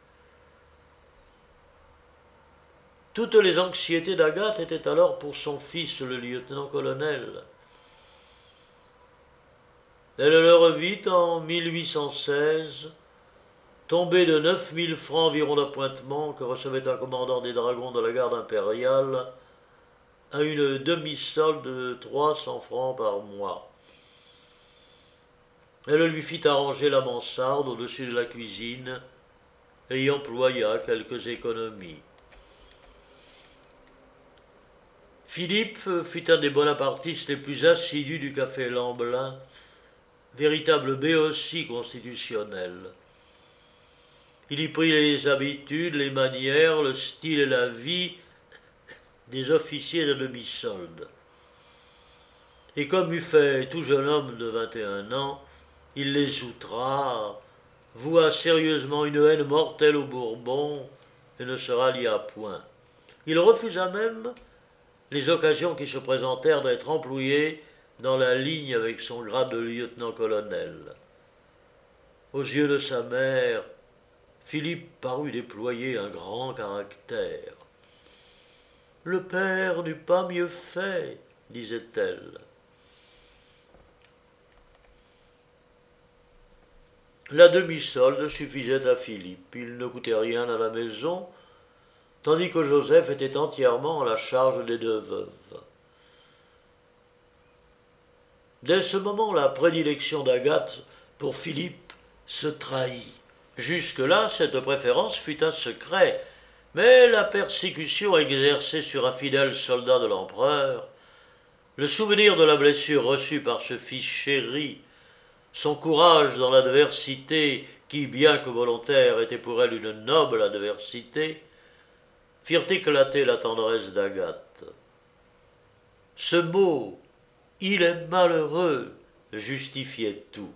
Toutes les anxiétés d'Agathe étaient alors pour son fils, le lieutenant-colonel. Elle le revit en mille huit cent seize, tombé de neuf mille francs environ d'appointements que recevait un commandant des dragons de la garde impériale, à une demi-solde de trois cents francs par mois. Elle lui fit arranger la mansarde au-dessus de la cuisine et y employa quelques économies. Philippe fut un des bonapartistes les plus assidus du café Lamblin, véritable béotie constitutionnel. Il y prit les habitudes, les manières, le style et la vie des officiers à demi-solde. Et comme eût fait tout jeune homme de vingt et un ans, il les outra, voua sérieusement une haine mortelle aux Bourbons et ne se rallia point. Il refusa même les occasions qui se présentèrent d'être employé dans la ligne avec son grade de lieutenant-colonel. Aux yeux de sa mère, Philippe parut déployer un grand caractère. « Le père n'eût pas mieux fait, disait-elle. » La demi-solde suffisait à Philippe. Il ne coûtait rien à la maison, tandis que Joseph était entièrement à la charge des deux veuves. Dès ce moment, la prédilection d'Agathe pour Philippe se trahit. Jusque-là, cette préférence fut un secret, mais la persécution exercée sur un fidèle soldat de l'empereur, le souvenir de la blessure reçue par ce fils chéri, son courage dans l'adversité, qui, bien que volontaire, était pour elle une noble adversité, firent éclater la tendresse d'Agathe. Ce mot « il est malheureux » justifiait tout.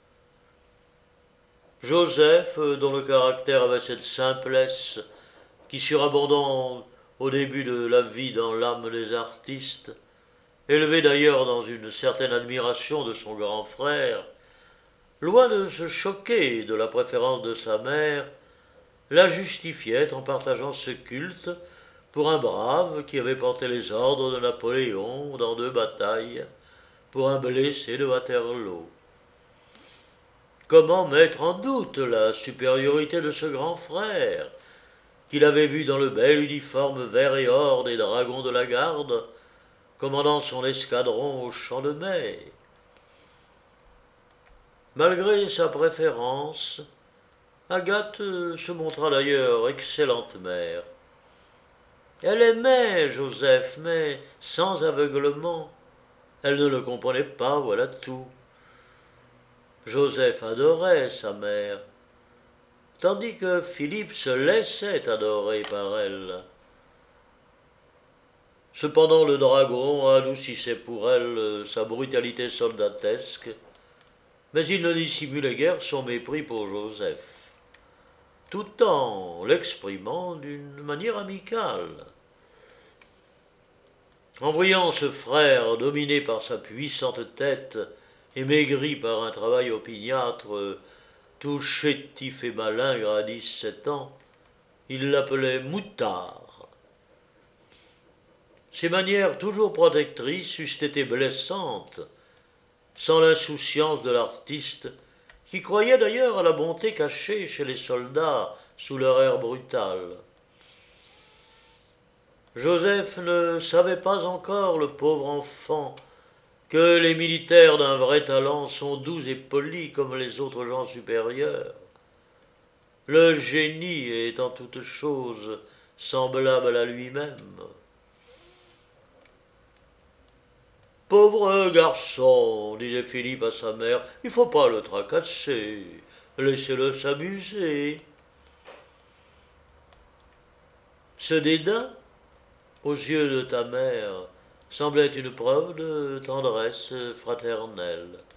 Joseph, dont le caractère avait cette simplesse qui surabondant au début de la vie dans l'âme des artistes, élevé d'ailleurs dans une certaine admiration de son grand frère, loin de se choquer de la préférence de sa mère, la justifiait en partageant ce culte pour un brave qui avait porté les ordres de Napoléon dans deux batailles, pour un blessé de Waterloo. Comment mettre en doute la supériorité de ce grand frère, qu'il avait vu dans le bel uniforme vert et or des dragons de la garde, commandant son escadron au champ de mai. Malgré sa préférence, Agathe se montra d'ailleurs excellente mère. Elle aimait Joseph, mais sans aveuglement. Elle ne le comprenait pas, voilà tout. Joseph adorait sa mère, tandis que Philippe se laissait adorer par elle. Cependant le dragon adoucissait pour elle sa brutalité soldatesque, mais il ne dissimulait guère son mépris pour Joseph, tout en l'exprimant d'une manière amicale. En voyant ce frère dominé par sa puissante tête et maigri par un travail opiniâtre, tout chétif et malingre à dix-sept ans, il l'appelait Moutard. Ses manières toujours protectrices eussent été blessantes, sans l'insouciance de l'artiste, qui croyait d'ailleurs à la bonté cachée chez les soldats sous leur air brutal. Joseph ne savait pas encore, le pauvre enfant, que les militaires d'un vrai talent sont doux et polis comme les autres gens supérieurs. Le génie est en toute chose semblable à lui-même. « Pauvre garçon, disait Philippe à sa mère, il ne faut pas le tracasser, laissez-le s'amuser. » Ce dédain, aux yeux de ta mère, semblait une preuve de tendresse fraternelle.